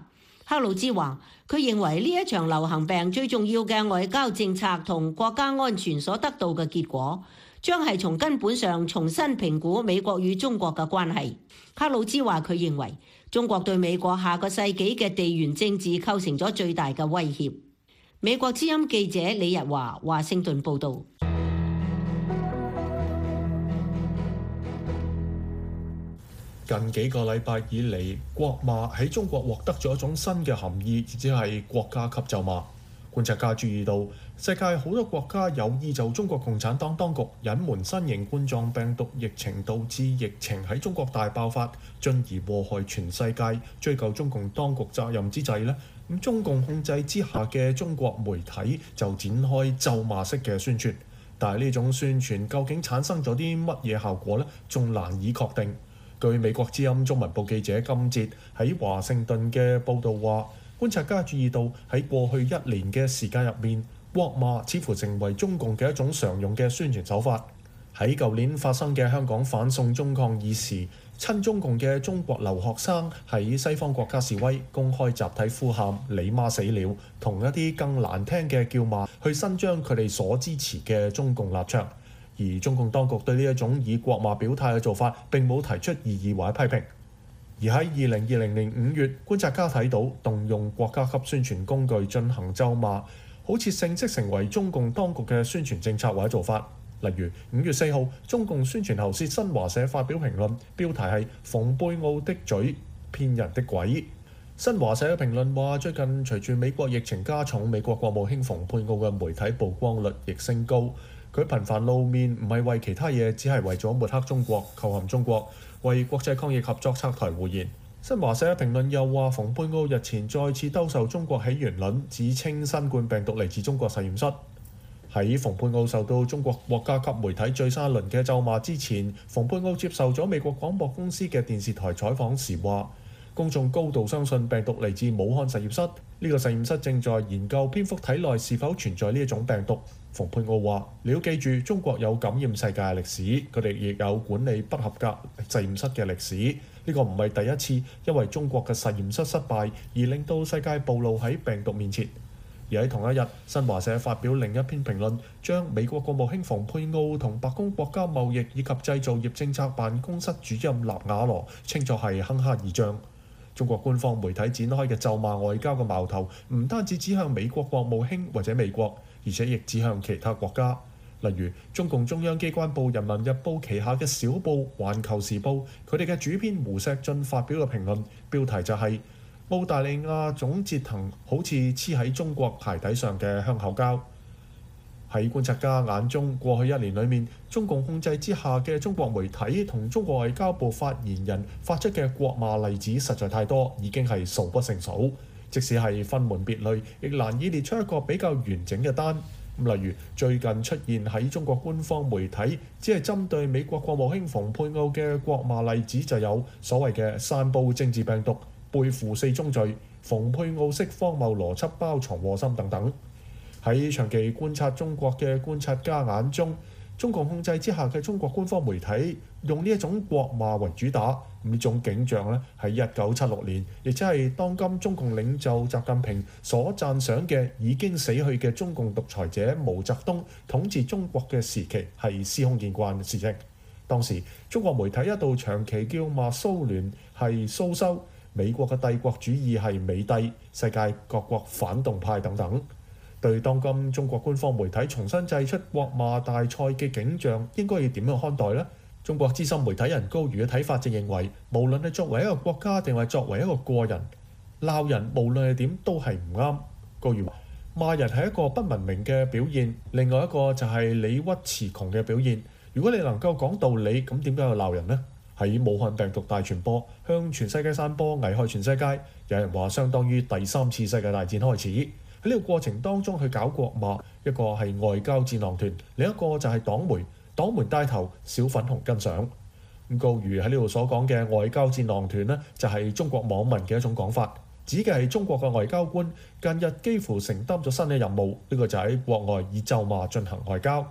克魯茲話：佢認為呢一場流行病最重要嘅外交政策同國家安全所得到嘅結果，將係從根本上重新評估美國與中國嘅關係。克魯茲話：佢認為中國對美國下個世紀嘅地緣政治構成咗最大嘅威脅。美國之音記者李日華華盛頓報導。 近幾個禮拜以嚟，國罵喺中國獲得咗一種新嘅含義，亦即係國家級咒罵。觀察家注意到，世界好多國家有意就中國共產黨當局隱瞞新型冠狀病毒疫情導致疫情喺中國大爆發，進而禍害全世界，追究中共當局責任之際呢，咁中共控制之下嘅中國媒體就展開咒罵式嘅宣傳。但係呢種宣傳究竟產生咗啲乜嘢效果呢？仲難以確定。據美國之音中文部記者金哲喺華盛頓嘅報導話，觀察家注意到喺過去一年嘅時間入面，國罵似乎成為中共嘅一種常用嘅宣傳手法。喺舊年發生嘅香港反送中抗議時，親中共嘅中國留學生喺西方國家示威，公開集體呼喊你媽死了，同一啲更難聽嘅叫罵，去伸張佢哋所支持嘅中共立場。而中共當局對呢一種以國罵表態嘅做法並冇提出異議或者批評。而喺二零二零年五月，觀察家睇到動用國家級宣傳工具進行咒罵，好似正式成為中共當局嘅宣傳政策或者做法。例如五月四號，中共宣傳喉舌新華社發表評論，標題係蓬佩奧的嘴騙人的鬼。新華社嘅評論話，最近隨住美國疫情加重，美國國務卿蓬佩奧嘅媒體曝光率亦升高。佢頻繁露面唔係為其他嘢，只係為咗抹黑中國、構陷中國，為國際抗疫合作拆台護言。新華社嘅評論又話，蓬佩奧日前再次兜售中國起源論，指稱新冠病毒嚟自中國實驗室。喺蓬佩奧受到中國國家級媒體最新一輪嘅咒罵之前，蓬佩奧接受咗美國廣播公司嘅電視台採訪時話，公眾高度相信病毒嚟自武漢實驗室，呢個實驗室正在研究蝙蝠體內是否存在呢一種病毒。蓬佩奧話：你要記住，中國有感染世界嘅歷史，佢哋亦有管理不合格實驗室嘅歷史。呢個唔係第一次，因為中國嘅實驗室失敗而令到世界暴露喺病毒面前。而喺同一日，新華社發表另一篇評論，將美國國務卿蓬佩奧同白宮國家貿易以及製造業政策辦公室主任納瓦羅稱作係亨哈二將。中國官方媒體展開嘅咒罵外交嘅矛頭，唔單止指向美國國務卿或者美國，而且亦指向其他國家。例如，中共中央機關報《人民日報》旗下嘅小報《環球時報》，佢哋嘅主編胡錫進發表嘅評論，標題就係、是、澳大利亞總折騰好似黐喺中國鞋底上嘅香口膠。喺觀察家眼中，過去一年裏面，中共控制之下嘅中國媒體同中國外交部發言人發出嘅國罵例子實在太多，已經係數不勝數。即使係分門別類，亦難以列出一個比較完整嘅單。例如最近出現喺中國官方媒體只係針對美國國務卿蓬佩奧嘅國罵例子，就有所謂嘅散佈政治病毒、背負四宗罪、蓬佩奧式荒謬邏輯包藏禍心等等。喺長期觀察中國嘅觀察家眼中，中共控制之下嘅中國官方媒體用呢一種國罵為主打，呢種景象咧喺一九七六年，亦即係當今中共領袖習近平所讚賞嘅已經死去嘅中共獨裁者毛澤東統治中國嘅時期係司空見慣嘅事情。當時中國媒體一度長期叫罵蘇聯係蘇修，美國嘅帝國主義係美帝，世界各國反動派等等。對當今中國官方媒體重新製出國罵大賽嘅景象，應該要點樣看待呢？中國資深媒體人高瑜嘅睇法就認為，無論係作為一個國家定係作為一個個人，鬧人無論係點都係唔啱。高瑜話：罵人係一個不文明嘅表現，另外一個就係理屈詞窮嘅表現。如果你能夠講道理，咁點解要鬧人呢？喺武漢病毒大傳播，向全世界散播，危害全世界，有人話相當於第三次世界大戰開始。喺呢個過程當中去搞國罵，一個係外交戰狼團，另一個就係黨媒，黨媒帶頭，小粉紅跟上。咁高瑜喺呢度所講嘅外交戰狼團呢，就係中國網民嘅一種講法，指嘅係中國嘅外交官近日幾乎承擔咗新嘅任務，呢個就喺國外以咒罵進行外交。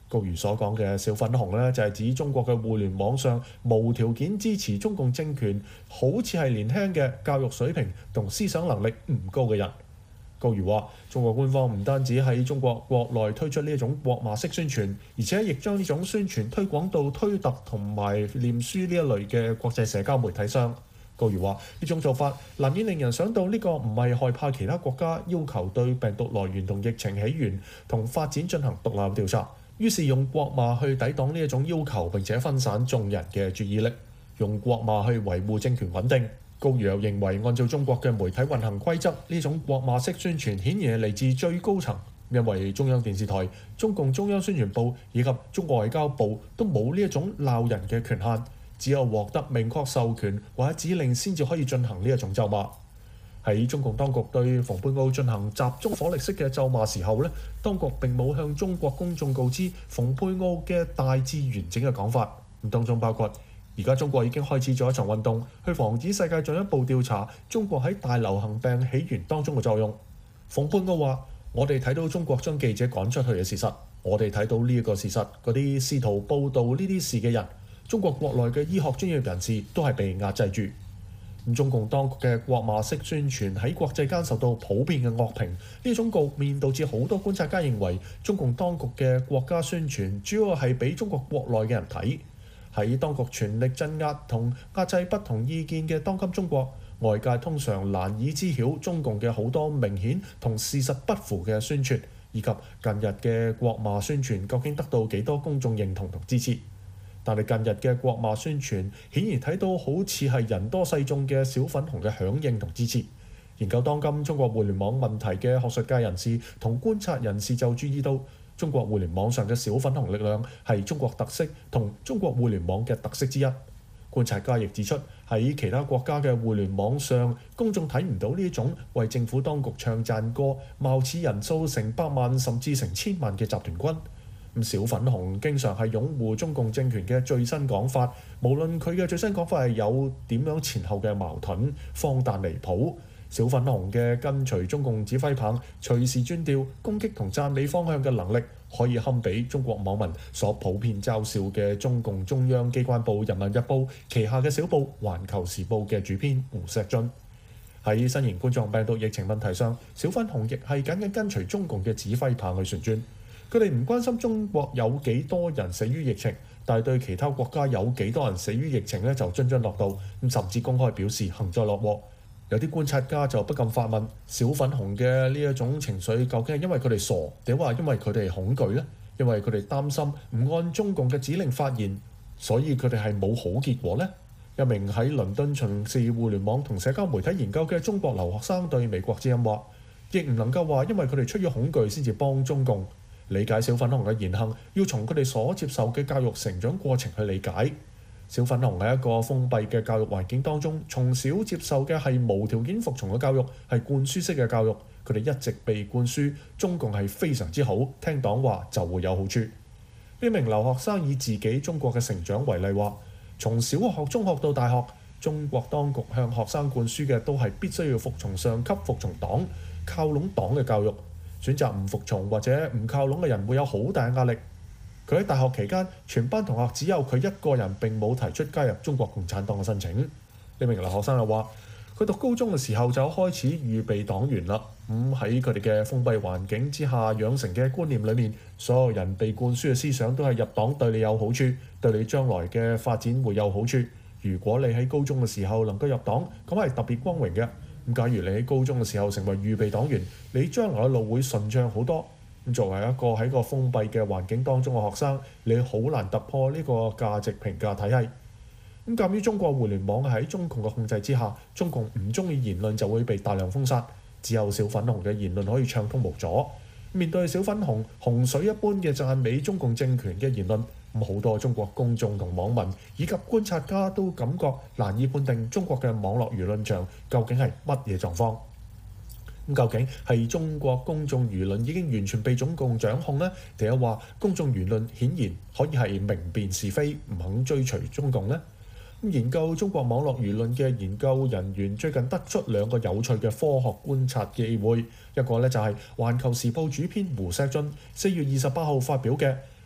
高如所講嘅小粉紅呢，就係指中國嘅互聯網上無條件支持中共政權，好似係年輕嘅教育水平同思想能力唔高嘅人。高如話：中國官方唔單止喺中國國內推出呢一種國罵式宣傳，而且亦將呢種宣傳推廣到推特同埋臉書呢一類嘅國際社交媒體上。高如話：呢種做法難免令人想到呢個唔係害怕其他國家要求對病毒來源同疫情起源同發展進行獨立調查，於是用國罵去抵擋呢一種要求，並且分散眾人嘅注意力，用國罵去維護政權穩定。高如又認為，按照中國嘅媒體運行規則，呢種國罵式宣傳顯然係嚟自最高層，因為中央電視台、中共中央宣傳部以及中國外交部都冇呢一種鬧人嘅權限，只有獲得明確授權或者指令先至可以進行呢一種咒罵。喺中共當局對蓬佩奧進行集中火力式嘅咒罵時候呢，當局並冇向中國公眾告知蓬佩奧嘅大致完整嘅講法，咁當中包括：而家中國已經開始咗一場運動，去防止世界進一步調查中國喺大流行病起源當中嘅作用。蓬佩奧話：我哋睇到中國將記者趕出去嘅事實，我哋睇到呢一個事實，嗰啲試圖報導呢啲事嘅人，中國國內嘅醫學專業人士都係被壓制住。咁中共當局嘅國罵式宣傳喺國際間受到普遍嘅惡評，呢種局面導致好多觀察家認為，中共當局嘅國家宣傳主要係俾中國國內嘅人睇。喺當局全力鎮壓同壓制不同意見嘅當今中國，外界通常難以知曉中共嘅好多明顯同事實不符嘅宣傳，以及近日嘅國罵宣傳究竟得到幾多公眾認同同支持。但係近日嘅國罵宣傳顯然睇到好似係人多勢眾嘅小粉紅嘅響應同支持。研究當今中國互聯網問題嘅學術界人士同觀察人士就注意到，中國互聯網上嘅小粉紅力量係中國特色同中國互聯網嘅特色之一。觀察家亦指出，喺其他國家嘅互聯網上，公眾睇唔到呢種為政府當局唱讚歌、貌似人數成百萬甚至成千萬嘅集團軍。咁小粉紅經常係擁護中共政權嘅最新講法，無論佢嘅最新講法係有點樣前後嘅矛盾、荒誕離譜。小粉紅嘅跟隨中共指揮棒，隨時轉調攻擊同讚美方向嘅能力，可以堪比中國網民所普遍嘲笑嘅中共中央機關報《人民日報》旗下嘅小報《環球時報》嘅主編胡錫進。喺新型冠狀病毒疫情問題上，小粉紅亦係緊緊跟隨中共嘅指揮棒去旋轉。佢哋唔關心中國有幾多人死於疫情，但係對其他國家有幾多人死於疫情呢，就津津樂道，咁甚至公開表示幸災樂禍。有啲觀察家就不禁發問：小粉紅嘅呢一種情緒究竟係因為佢哋傻，定話因為佢哋恐懼呢？因為佢哋擔心唔按中共嘅指令發言，所以佢哋係冇好結果呢？一名喺倫敦從事互聯網同社交媒體研究嘅中國留學生對美國之音話：亦唔能夠話因為佢哋出於恐懼先至幫中共。理解小粉紅嘅言行，要從佢哋所接受嘅教育成長過程去理解。小粉紅喺一個封閉嘅教育環境當中，從小接受嘅係無條件服從嘅教育，係灌輸式嘅教育。佢哋一直被灌輸中共係非常之好，聽黨話就會有好處。呢名留學生以自己中國嘅成長為例話，從小學、中學到大學，中國當局向學生灌輸嘅都係必須要服從上級、服從黨、靠攏黨嘅教育。選擇唔服從或者唔靠攏嘅人會有好大壓力。佢喺大學期間，全班同學只有佢一個人並冇提出加入中國共產黨嘅申請。呢名留學生又話，佢讀高中嘅時候就開始預備黨員啦。咁喺佢哋嘅封閉環境之下養成嘅觀念裏面，所有人被灌輸嘅思想都係入黨對你有好處，對你將來嘅發展會有好處。如果你喺高中嘅時候能夠入黨，咁係特別光榮嘅。咁假如你喺高中嘅時候成為預備黨員，你將來嘅路會順暢好多。咁作為一個喺個封閉嘅環境當中嘅學生，你好難突破呢個價值評價體系。咁鑑於中國互聯網喺中共嘅控制之下，中共唔中意言論就會被大量封殺，只有小粉紅嘅言論可以暢通無阻。面對小粉紅洪水一般嘅讚美中共政權嘅言論，咁好多中國公眾同網民以及觀察家都感覺難以判定中國嘅網絡輿論場究竟係乜嘢狀況。咁究竟係中國公眾輿論已經完全被中共掌控呢？定係話公眾輿論顯然可以係明辨是非，唔肯追隨中共呢？研究中國網絡輿論嘅研究人員最近得出兩個有趣嘅科學觀察機會，一個呢就係《環球時報》主編胡錫進四月二十八號發表嘅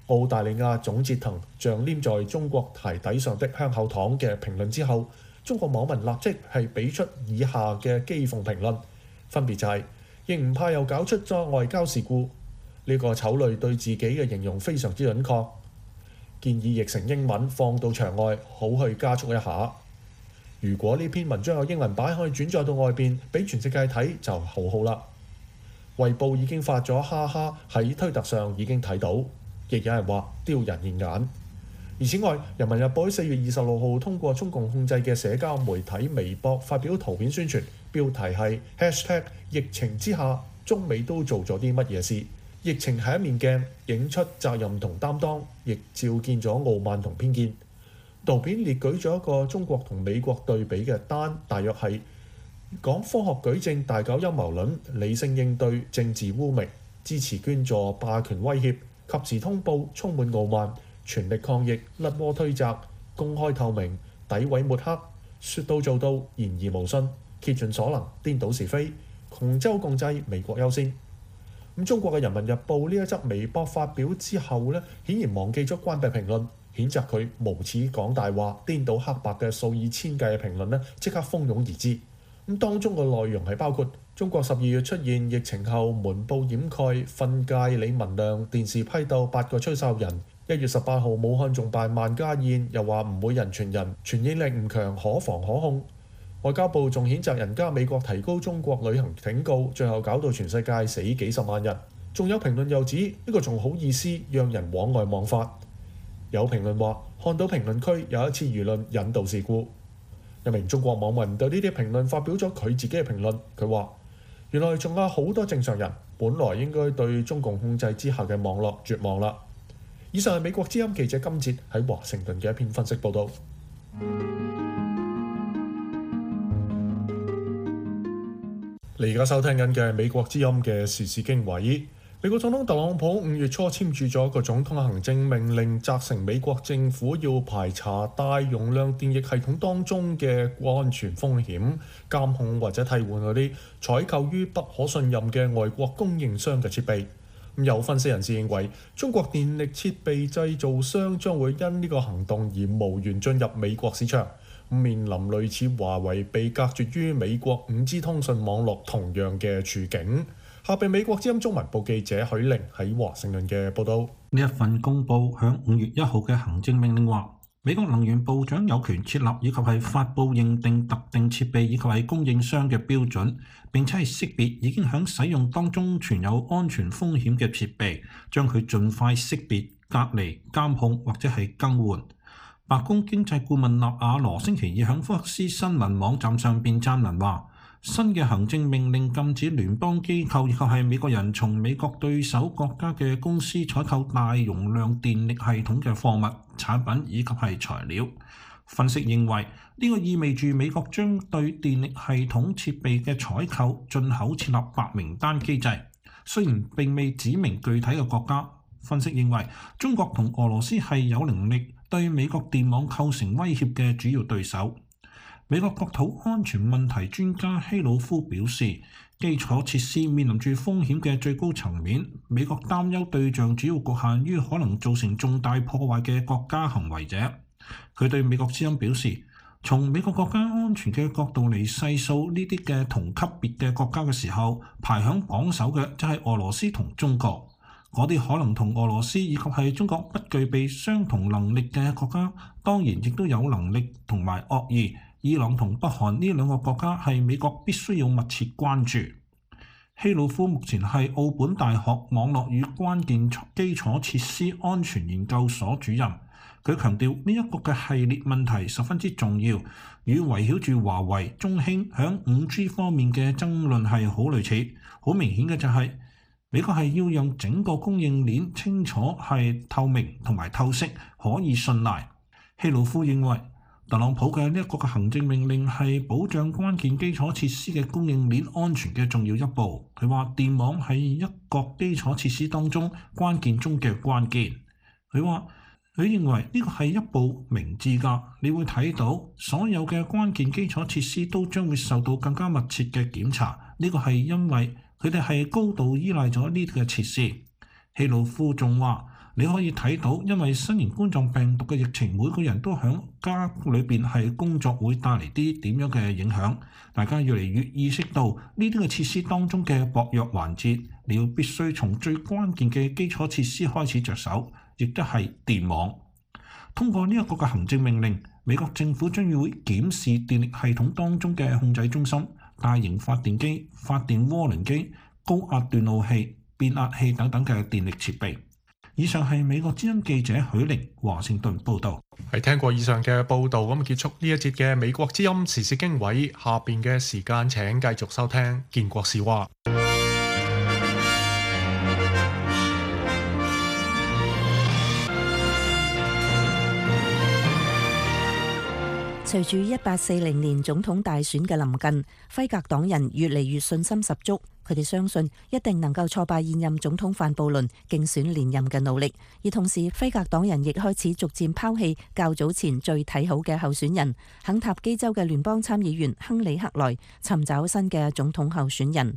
澳大利亞總折騰像黏在中國鞋底上的香口糖嘅評論之後，中國網民立即係俾出以下嘅譏諷評論，分別就係、是、亦唔怕又搞出咗外交事故。呢、這個醜類對自己嘅形容非常之準確，建議譯成英文放到牆外，好去加速一下。如果呢篇文章有英文版可以轉載到外邊，俾全世界睇就好好啦。衛報已經發咗哈哈，喺推特上已經睇到，亦有人話丟人現眼。而此外，《人民日報》喺四月二十六號通過中共控制嘅社交媒體微博發表圖片宣傳，標題係 hashtag 疫情之下，中美都做咗啲乜嘢事？疫情係一面鏡，影出責任同擔當，亦照見咗傲慢同偏見。圖片列舉咗一個中國同美國對比嘅單，大約係講科學舉證、大搞陰謀論、理性應對、政治污衊、支持捐助、霸權威脅、及時通報、充滿傲慢、全力抗疫、甩鍋推責、公開透明、詆毀抹黑、說到做到、言而無信、竭盡所能、顛倒是非、窮州共濟、美國優先。咁中國嘅《人民日報》呢一則微博發表之後呢，顯然忘記咗關閉評論，譴責佢無恥講大話、顛倒黑白嘅數以千計嘅評論呢，即刻蜂擁而至。咁當中嘅內容係包括中國十二月出現疫情後瞞報掩蓋、訓誡李文亮、電視批鬥八個吹哨人。一月十八號武漢仲辦萬家宴，又話唔會人傳人，傳染力唔強，可防可控。外交部仲譴責人家美國提高中國旅行警告，最後搞到全世界死幾十萬人。仲有評論又指呢個仲好意思讓人往外望法。有評論話看到評論區有一次輿論引導事故。一名中國網民對呢啲評論發表咗佢自己嘅評論，佢話：原來仲有好多正常人，本來應該對中共控制之下嘅網絡絕望啦。以上係美國之音記者金哲喺華盛頓嘅一篇分析報導。你而家收聽緊嘅係美國之音嘅時事經緯。美國總統特朗普五月初簽署咗一個總統行政命令，責成美國政府要排查大容量電力系統當中嘅安全風險，監控或者替換嗰啲採購於不可信任嘅外國供應商嘅設備。有分析人士認為，中國電力設備製造商將會因呢個行動而無緣進入美國市場，面臨類似華為被隔絕於美國五 G 通訊網絡同樣嘅處境。下邊美國之音中文部記者許玲喺華盛頓嘅報導。 呢一份公佈響五月一號嘅行政命令話，美國能源部長有權設立以及係發布認定特定設備以及係供應商嘅標準，並且係識別已經響使用當中存有安全風險嘅設備，將佢盡快識別、隔離、監控或者係更換。白宮經濟顧問納瓦羅星期二響福克斯新聞網站上邊撰文話，新嘅行政命令禁止聯邦機構以及係美國人從美國對手國家嘅公司採購大容量電力系統嘅貨物、產品以及係材料。分析認為，呢個意味住美國將對電力系統設備嘅採購、進口設立白名單機制，雖然並未指明具體嘅國家。分析認為，中國同俄羅斯係有能力對美國電網構成威脅嘅主要對手。美國國土安全問題專家希魯夫表示，基礎設施面臨住風險嘅最高層面，美國擔憂對象主要局限於可能造成重大破壞嘅國家行為者。佢對美國之音表示，從美國國家安全嘅角度嚟細數呢啲嘅同級別嘅國家嘅時候，排響榜首嘅就係俄羅斯同中國。嗰啲可能同俄羅斯以及係中國不具備相同能力嘅國家，當然亦都有能力同埋惡意。伊朗同北韓呢兩個國家係美國必須要密切關注。希魯夫目前係奧本大學網絡與關鍵基礎設施安全研究所主任。佢強調呢一個嘅系列問題十分之重要，與圍繞住華為、中興響五 G 方面嘅爭論係好類似。好明顯嘅就係、是、美國係要讓整個供應鏈清楚係透明同埋透析，可以信賴。希魯夫認為，特朗普嘅呢一個嘅行政命令係保障關鍵基礎設施嘅供應鏈安全嘅重要一步。佢話電網係一個基礎設施當中關鍵中嘅關鍵。佢話佢認為呢個係一步明智㗎。你會睇到所有嘅關鍵基礎設施都將會受到更加密切嘅檢查。呢個係因為佢哋係高度依賴咗呢啲嘅設施。希魯夫仲話， 你可以睇到，因為新型冠狀病毒嘅疫情，每個人都喺家裏邊係工作，會帶嚟啲點樣嘅影響。大家越嚟越意識到呢啲嘅設施當中嘅薄弱環節，你要必須從最關鍵嘅基礎設施開始着手，亦都係電網。通過呢一個嘅行政命令，美國政府將要檢視電力系統當中嘅控制中心、大型發電機、發電渦輪機、高壓斷路器、變壓器等等嘅電力設備。以上係美國之音記者許玲華盛頓報導。 係聽過以上嘅報導，咁結束呢一節嘅美國之音時事經緯。下邊嘅時間請繼續收聽建國是話。 隨住一八四零年總統大選嘅臨近，輝格黨人越嚟越信心十足。佢哋相信一定能夠挫敗現任總統范布倫競選連任嘅努力，而同時輝格黨人亦開始逐漸拋棄較早前最睇好嘅候選人肯塔基州嘅聯邦參議員亨利克萊，尋找新嘅總統候選人。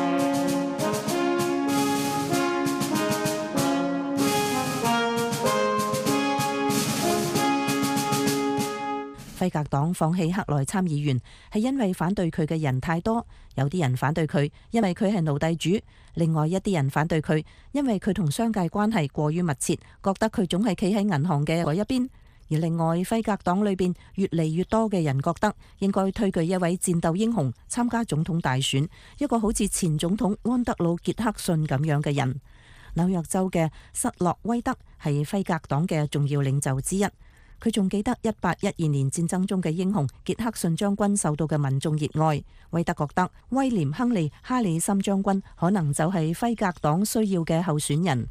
輝格黨放棄克萊參議員係因為反對佢嘅人太多，有啲人反對佢，因為佢係奴隸主；另外一啲人反對佢，因為佢同商界關係過於密切，覺得佢總係企喺銀行嘅嗰一邊。而另外輝格黨裏邊越嚟越多嘅人覺得應該推舉一位戰鬥英雄參加總統大選，一個好似前總統安德魯傑克遜咁樣嘅人。紐約州嘅瑟洛威德係輝格黨嘅重要領袖之一。佢仲記得一八一二年戰爭中嘅英雄傑克遜將軍受到嘅民眾熱愛。威德覺得威廉亨利哈里森將軍可能就係輝格黨需要嘅候選人。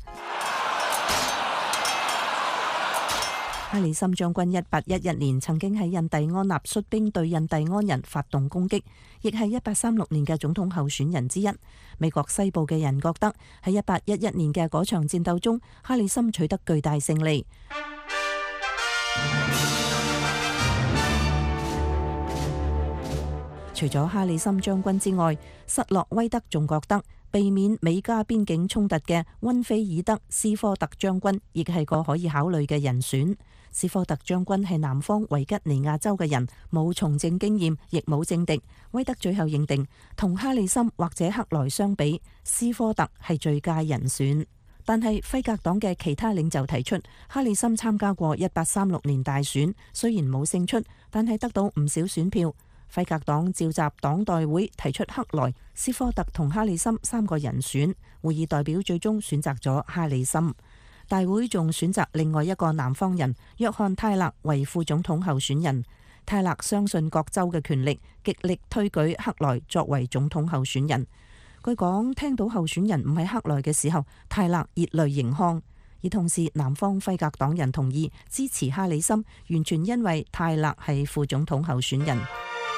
哈里森將軍一八一一年曾經喺印第安納率兵對印第安人發動攻擊，亦係一八三六年嘅總統候選人之一。美國西部嘅人覺得喺一八一一年嘅嗰場戰鬥中，哈里森取得巨大勝利。除咗哈里森將軍之外，瑟洛威德仲覺得避免美加邊境衝突嘅溫菲爾德斯科特將軍亦係個可以考慮嘅人選。斯科特將軍係南方維吉尼亞州嘅人，冇從政經驗，亦冇政敵。威德最後認定，同哈里森或者克萊相比，斯科特係最佳人選。但係輝格黨嘅其他領袖提出，哈里森參加過一八三六年大選，雖然冇勝出，但係得到唔少選票。輝格黨召集黨代會提出克萊、斯科特同哈里森三個人選，會議代表最終選擇咗哈里森。大會仲選擇另外一個南方人約翰泰勒為副總統候選人。泰勒相信各州嘅權力，極力推舉克萊作為總統候選人。據講，聽到候選人唔係克萊嘅時候，泰勒熱淚盈眶。而同時，南方輝格黨人同意支持哈里森，完全因為泰勒係副總統候選人。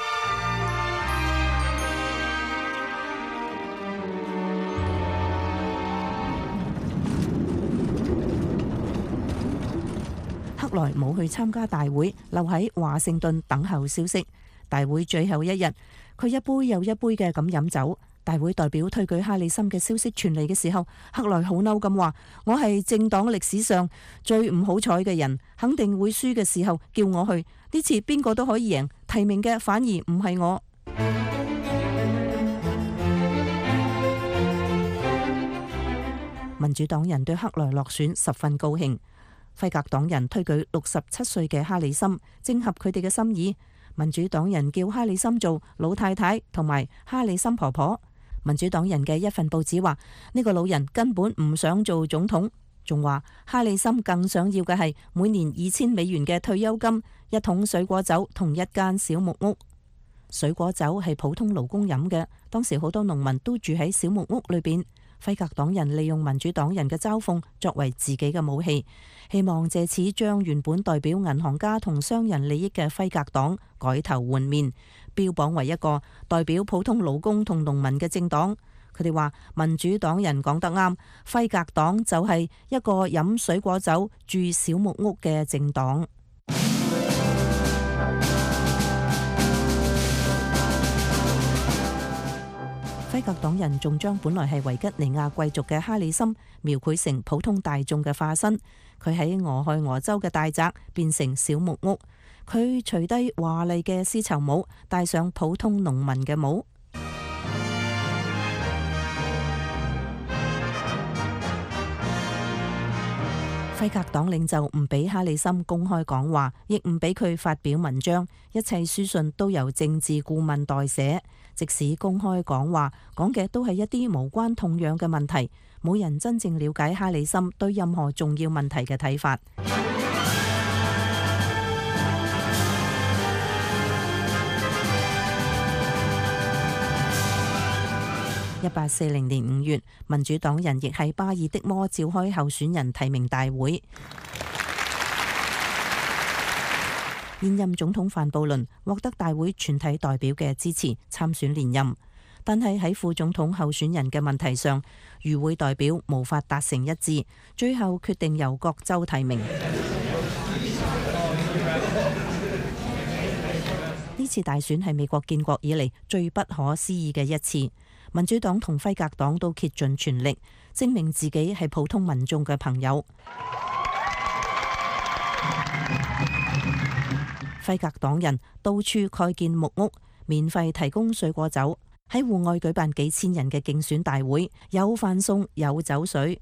克萊冇去參加大會，留喺華盛頓等候消息。大會最後一日，佢一杯又一杯嘅咁飲酒。大會代表推舉哈里森嘅消息傳嚟嘅時候，克萊好嬲咁話：我係政黨歷史上最唔好彩嘅人，肯定會輸嘅時候叫我去，呢次邊個都可以贏，提名嘅反而唔係我。民主黨人對克萊落選十分高興。輝格黨人推舉六十七歲嘅哈里森，正合佢哋嘅心意。民主黨人叫哈里森做老太太同埋哈里森婆婆。民主黨人嘅一份報紙話，呢個老人根本唔想做總統，仲話哈里森更想要嘅係每年二千美元嘅退休金、一桶水果酒同一間小木屋。水果酒係普通勞工飲嘅，當時好多農民都住喺小木屋裏邊。輝格黨人利用民主黨人嘅嘲諷作為自己嘅武器，希望借此將原本代表銀行家同商人利益嘅輝格黨改頭換面，標榜為一個代表普通勞工同農民嘅政黨。佢哋話民主黨人講得啱，輝格黨就係一個飲水果酒住小木屋嘅政黨。輝輝格黨人仲將本來係維吉尼亞貴族嘅哈里森描繪成普通大眾嘅化身。佢喺俄亥俄州嘅大宅變成小木屋，佢除低華麗嘅絲綢帽，戴上普通農民嘅帽。輝格黨領袖唔俾哈里森公開講話，亦唔俾佢發表文章，一切書信都由政治顧問代寫。即使公開講話，講嘅都係一啲無關痛癢嘅問題，冇人真正了解哈里森對任何重要問題嘅睇法。一八四零年五月，民主黨人亦喺巴爾的摩召開候選人提名大會。現任總統范布倫獲得大會全體代表嘅支持參選連任，但係喺副總統候選人嘅問題上，與會代表無法達成一致，最後決定由各州提名。呢次大選係美國建國以嚟最不可思議嘅一次。民主黨同輝格黨都竭盡全力證明自己係普通民眾嘅朋友。輝格黨人到處蓋建木屋，免費提供水果酒，喺戶外舉辦幾千人嘅競選大會，有飯餸有酒水。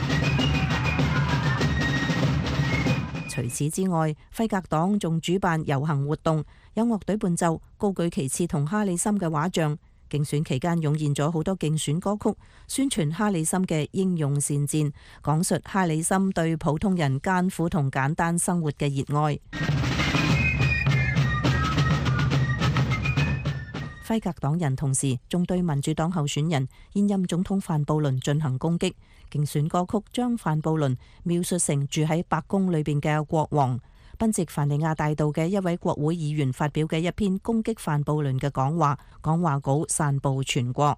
除此之外，輝格黨仲主辦遊行活動，有樂隊伴奏，高舉旗幟同哈里森嘅畫像。競選期間湧現咗好多競選歌曲，宣傳哈里森嘅英勇善戰，講述哈里森對普通人艱苦同簡單生活嘅熱愛。輝格黨人同時仲對民主黨候選人現任總統范布倫進行攻擊，競選歌曲將范布倫描述成住喺白宮裏邊嘅國王。賓夕凡尼亞大道嘅一位國會議員發表嘅一篇攻擊范布倫嘅講話，講話稿散佈全國。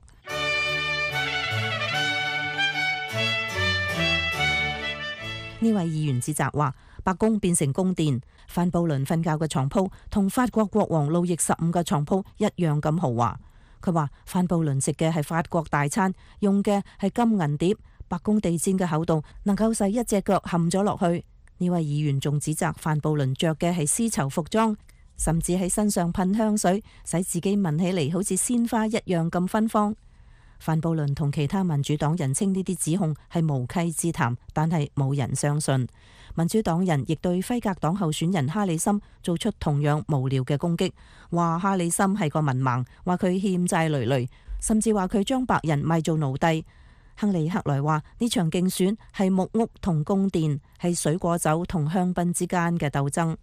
呢位議員指責話，白宮變成宮殿，范布倫瞓覺嘅床鋪同法國國王路易十五嘅床鋪一樣咁豪華。佢話范布倫食嘅係法國大餐，用嘅係金銀碟，白宮地氈嘅厚度能夠使一隻腳陷咗落去。呢位議員仲指責范布倫着嘅係絲綢服裝，甚至喺身上噴香水，使自己聞起嚟好似鮮花一樣咁芬芳。范布倫同其他民主黨人稱呢啲指控係無稽之談，但係冇人相信。民主黨人亦對輝格黨候選人哈里森做出同樣無聊嘅攻擊，話哈里森係個文盲，話佢欠債累累，甚至話佢將白人賣做奴隸。亨利克萊話呢場競選係木屋同宮殿，係水果酒同香檳之間嘅鬥爭。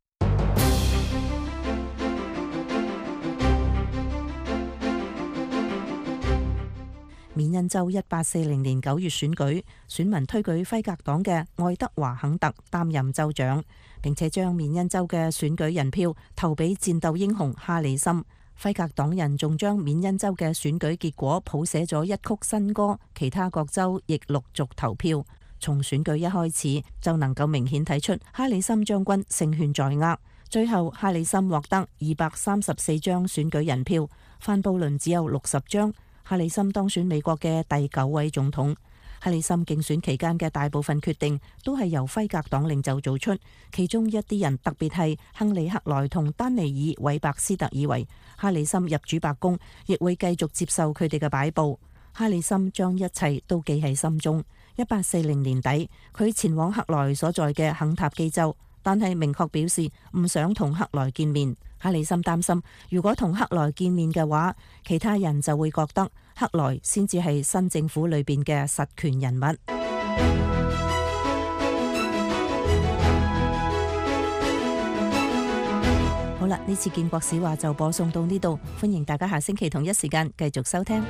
緬因州一八四零年九月選舉，選民推舉輝格黨嘅愛德華肯特擔任州長，並且將緬因州嘅選舉人票投俾戰鬥英雄哈里森。輝格黨人仲將緬因州嘅選舉結果譜寫咗一曲新歌，其他各州亦陸續投票。從選舉一開始就能夠明顯睇出哈里森將軍勝券在握。最後哈里森獲得二百三十四張選舉人票，范布倫只有六十張。哈里森當選美國嘅第九位總統。哈里森競選期間嘅大部分決定都係由輝格黨領袖做出，其中一啲人特別係亨利克萊同丹尼爾韋伯斯特以為哈里森入主白宮亦會繼續接受佢哋嘅擺佈。哈里森將一切都記喺心中。一八四零年底，佢前往克萊所在嘅肯塔基州，但係明確表示唔想同克萊見面。哈里森擔心，如果同克萊見面嘅話，其他人就會覺得克萊先至係新政府裏邊嘅實權人物。好啦，呢次建國史話就播送到呢度，歡迎大家下星期同一時間繼續收聽。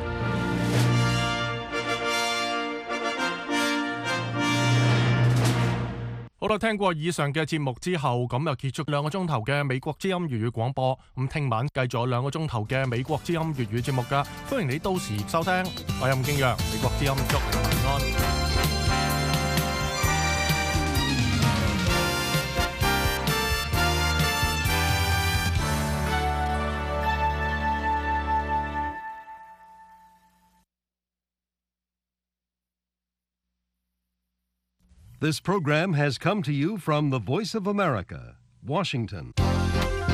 好啦，聽過以上嘅節目之後，咁就結束兩個鐘頭嘅美國之音粵語廣播。咁聽晚繼續有兩個鐘頭嘅美國之音粵語節目噶，歡迎你到時收聽。我係吳敬陽，美國之音祝你晚安。 This program has come to you from the Voice of America, Washington.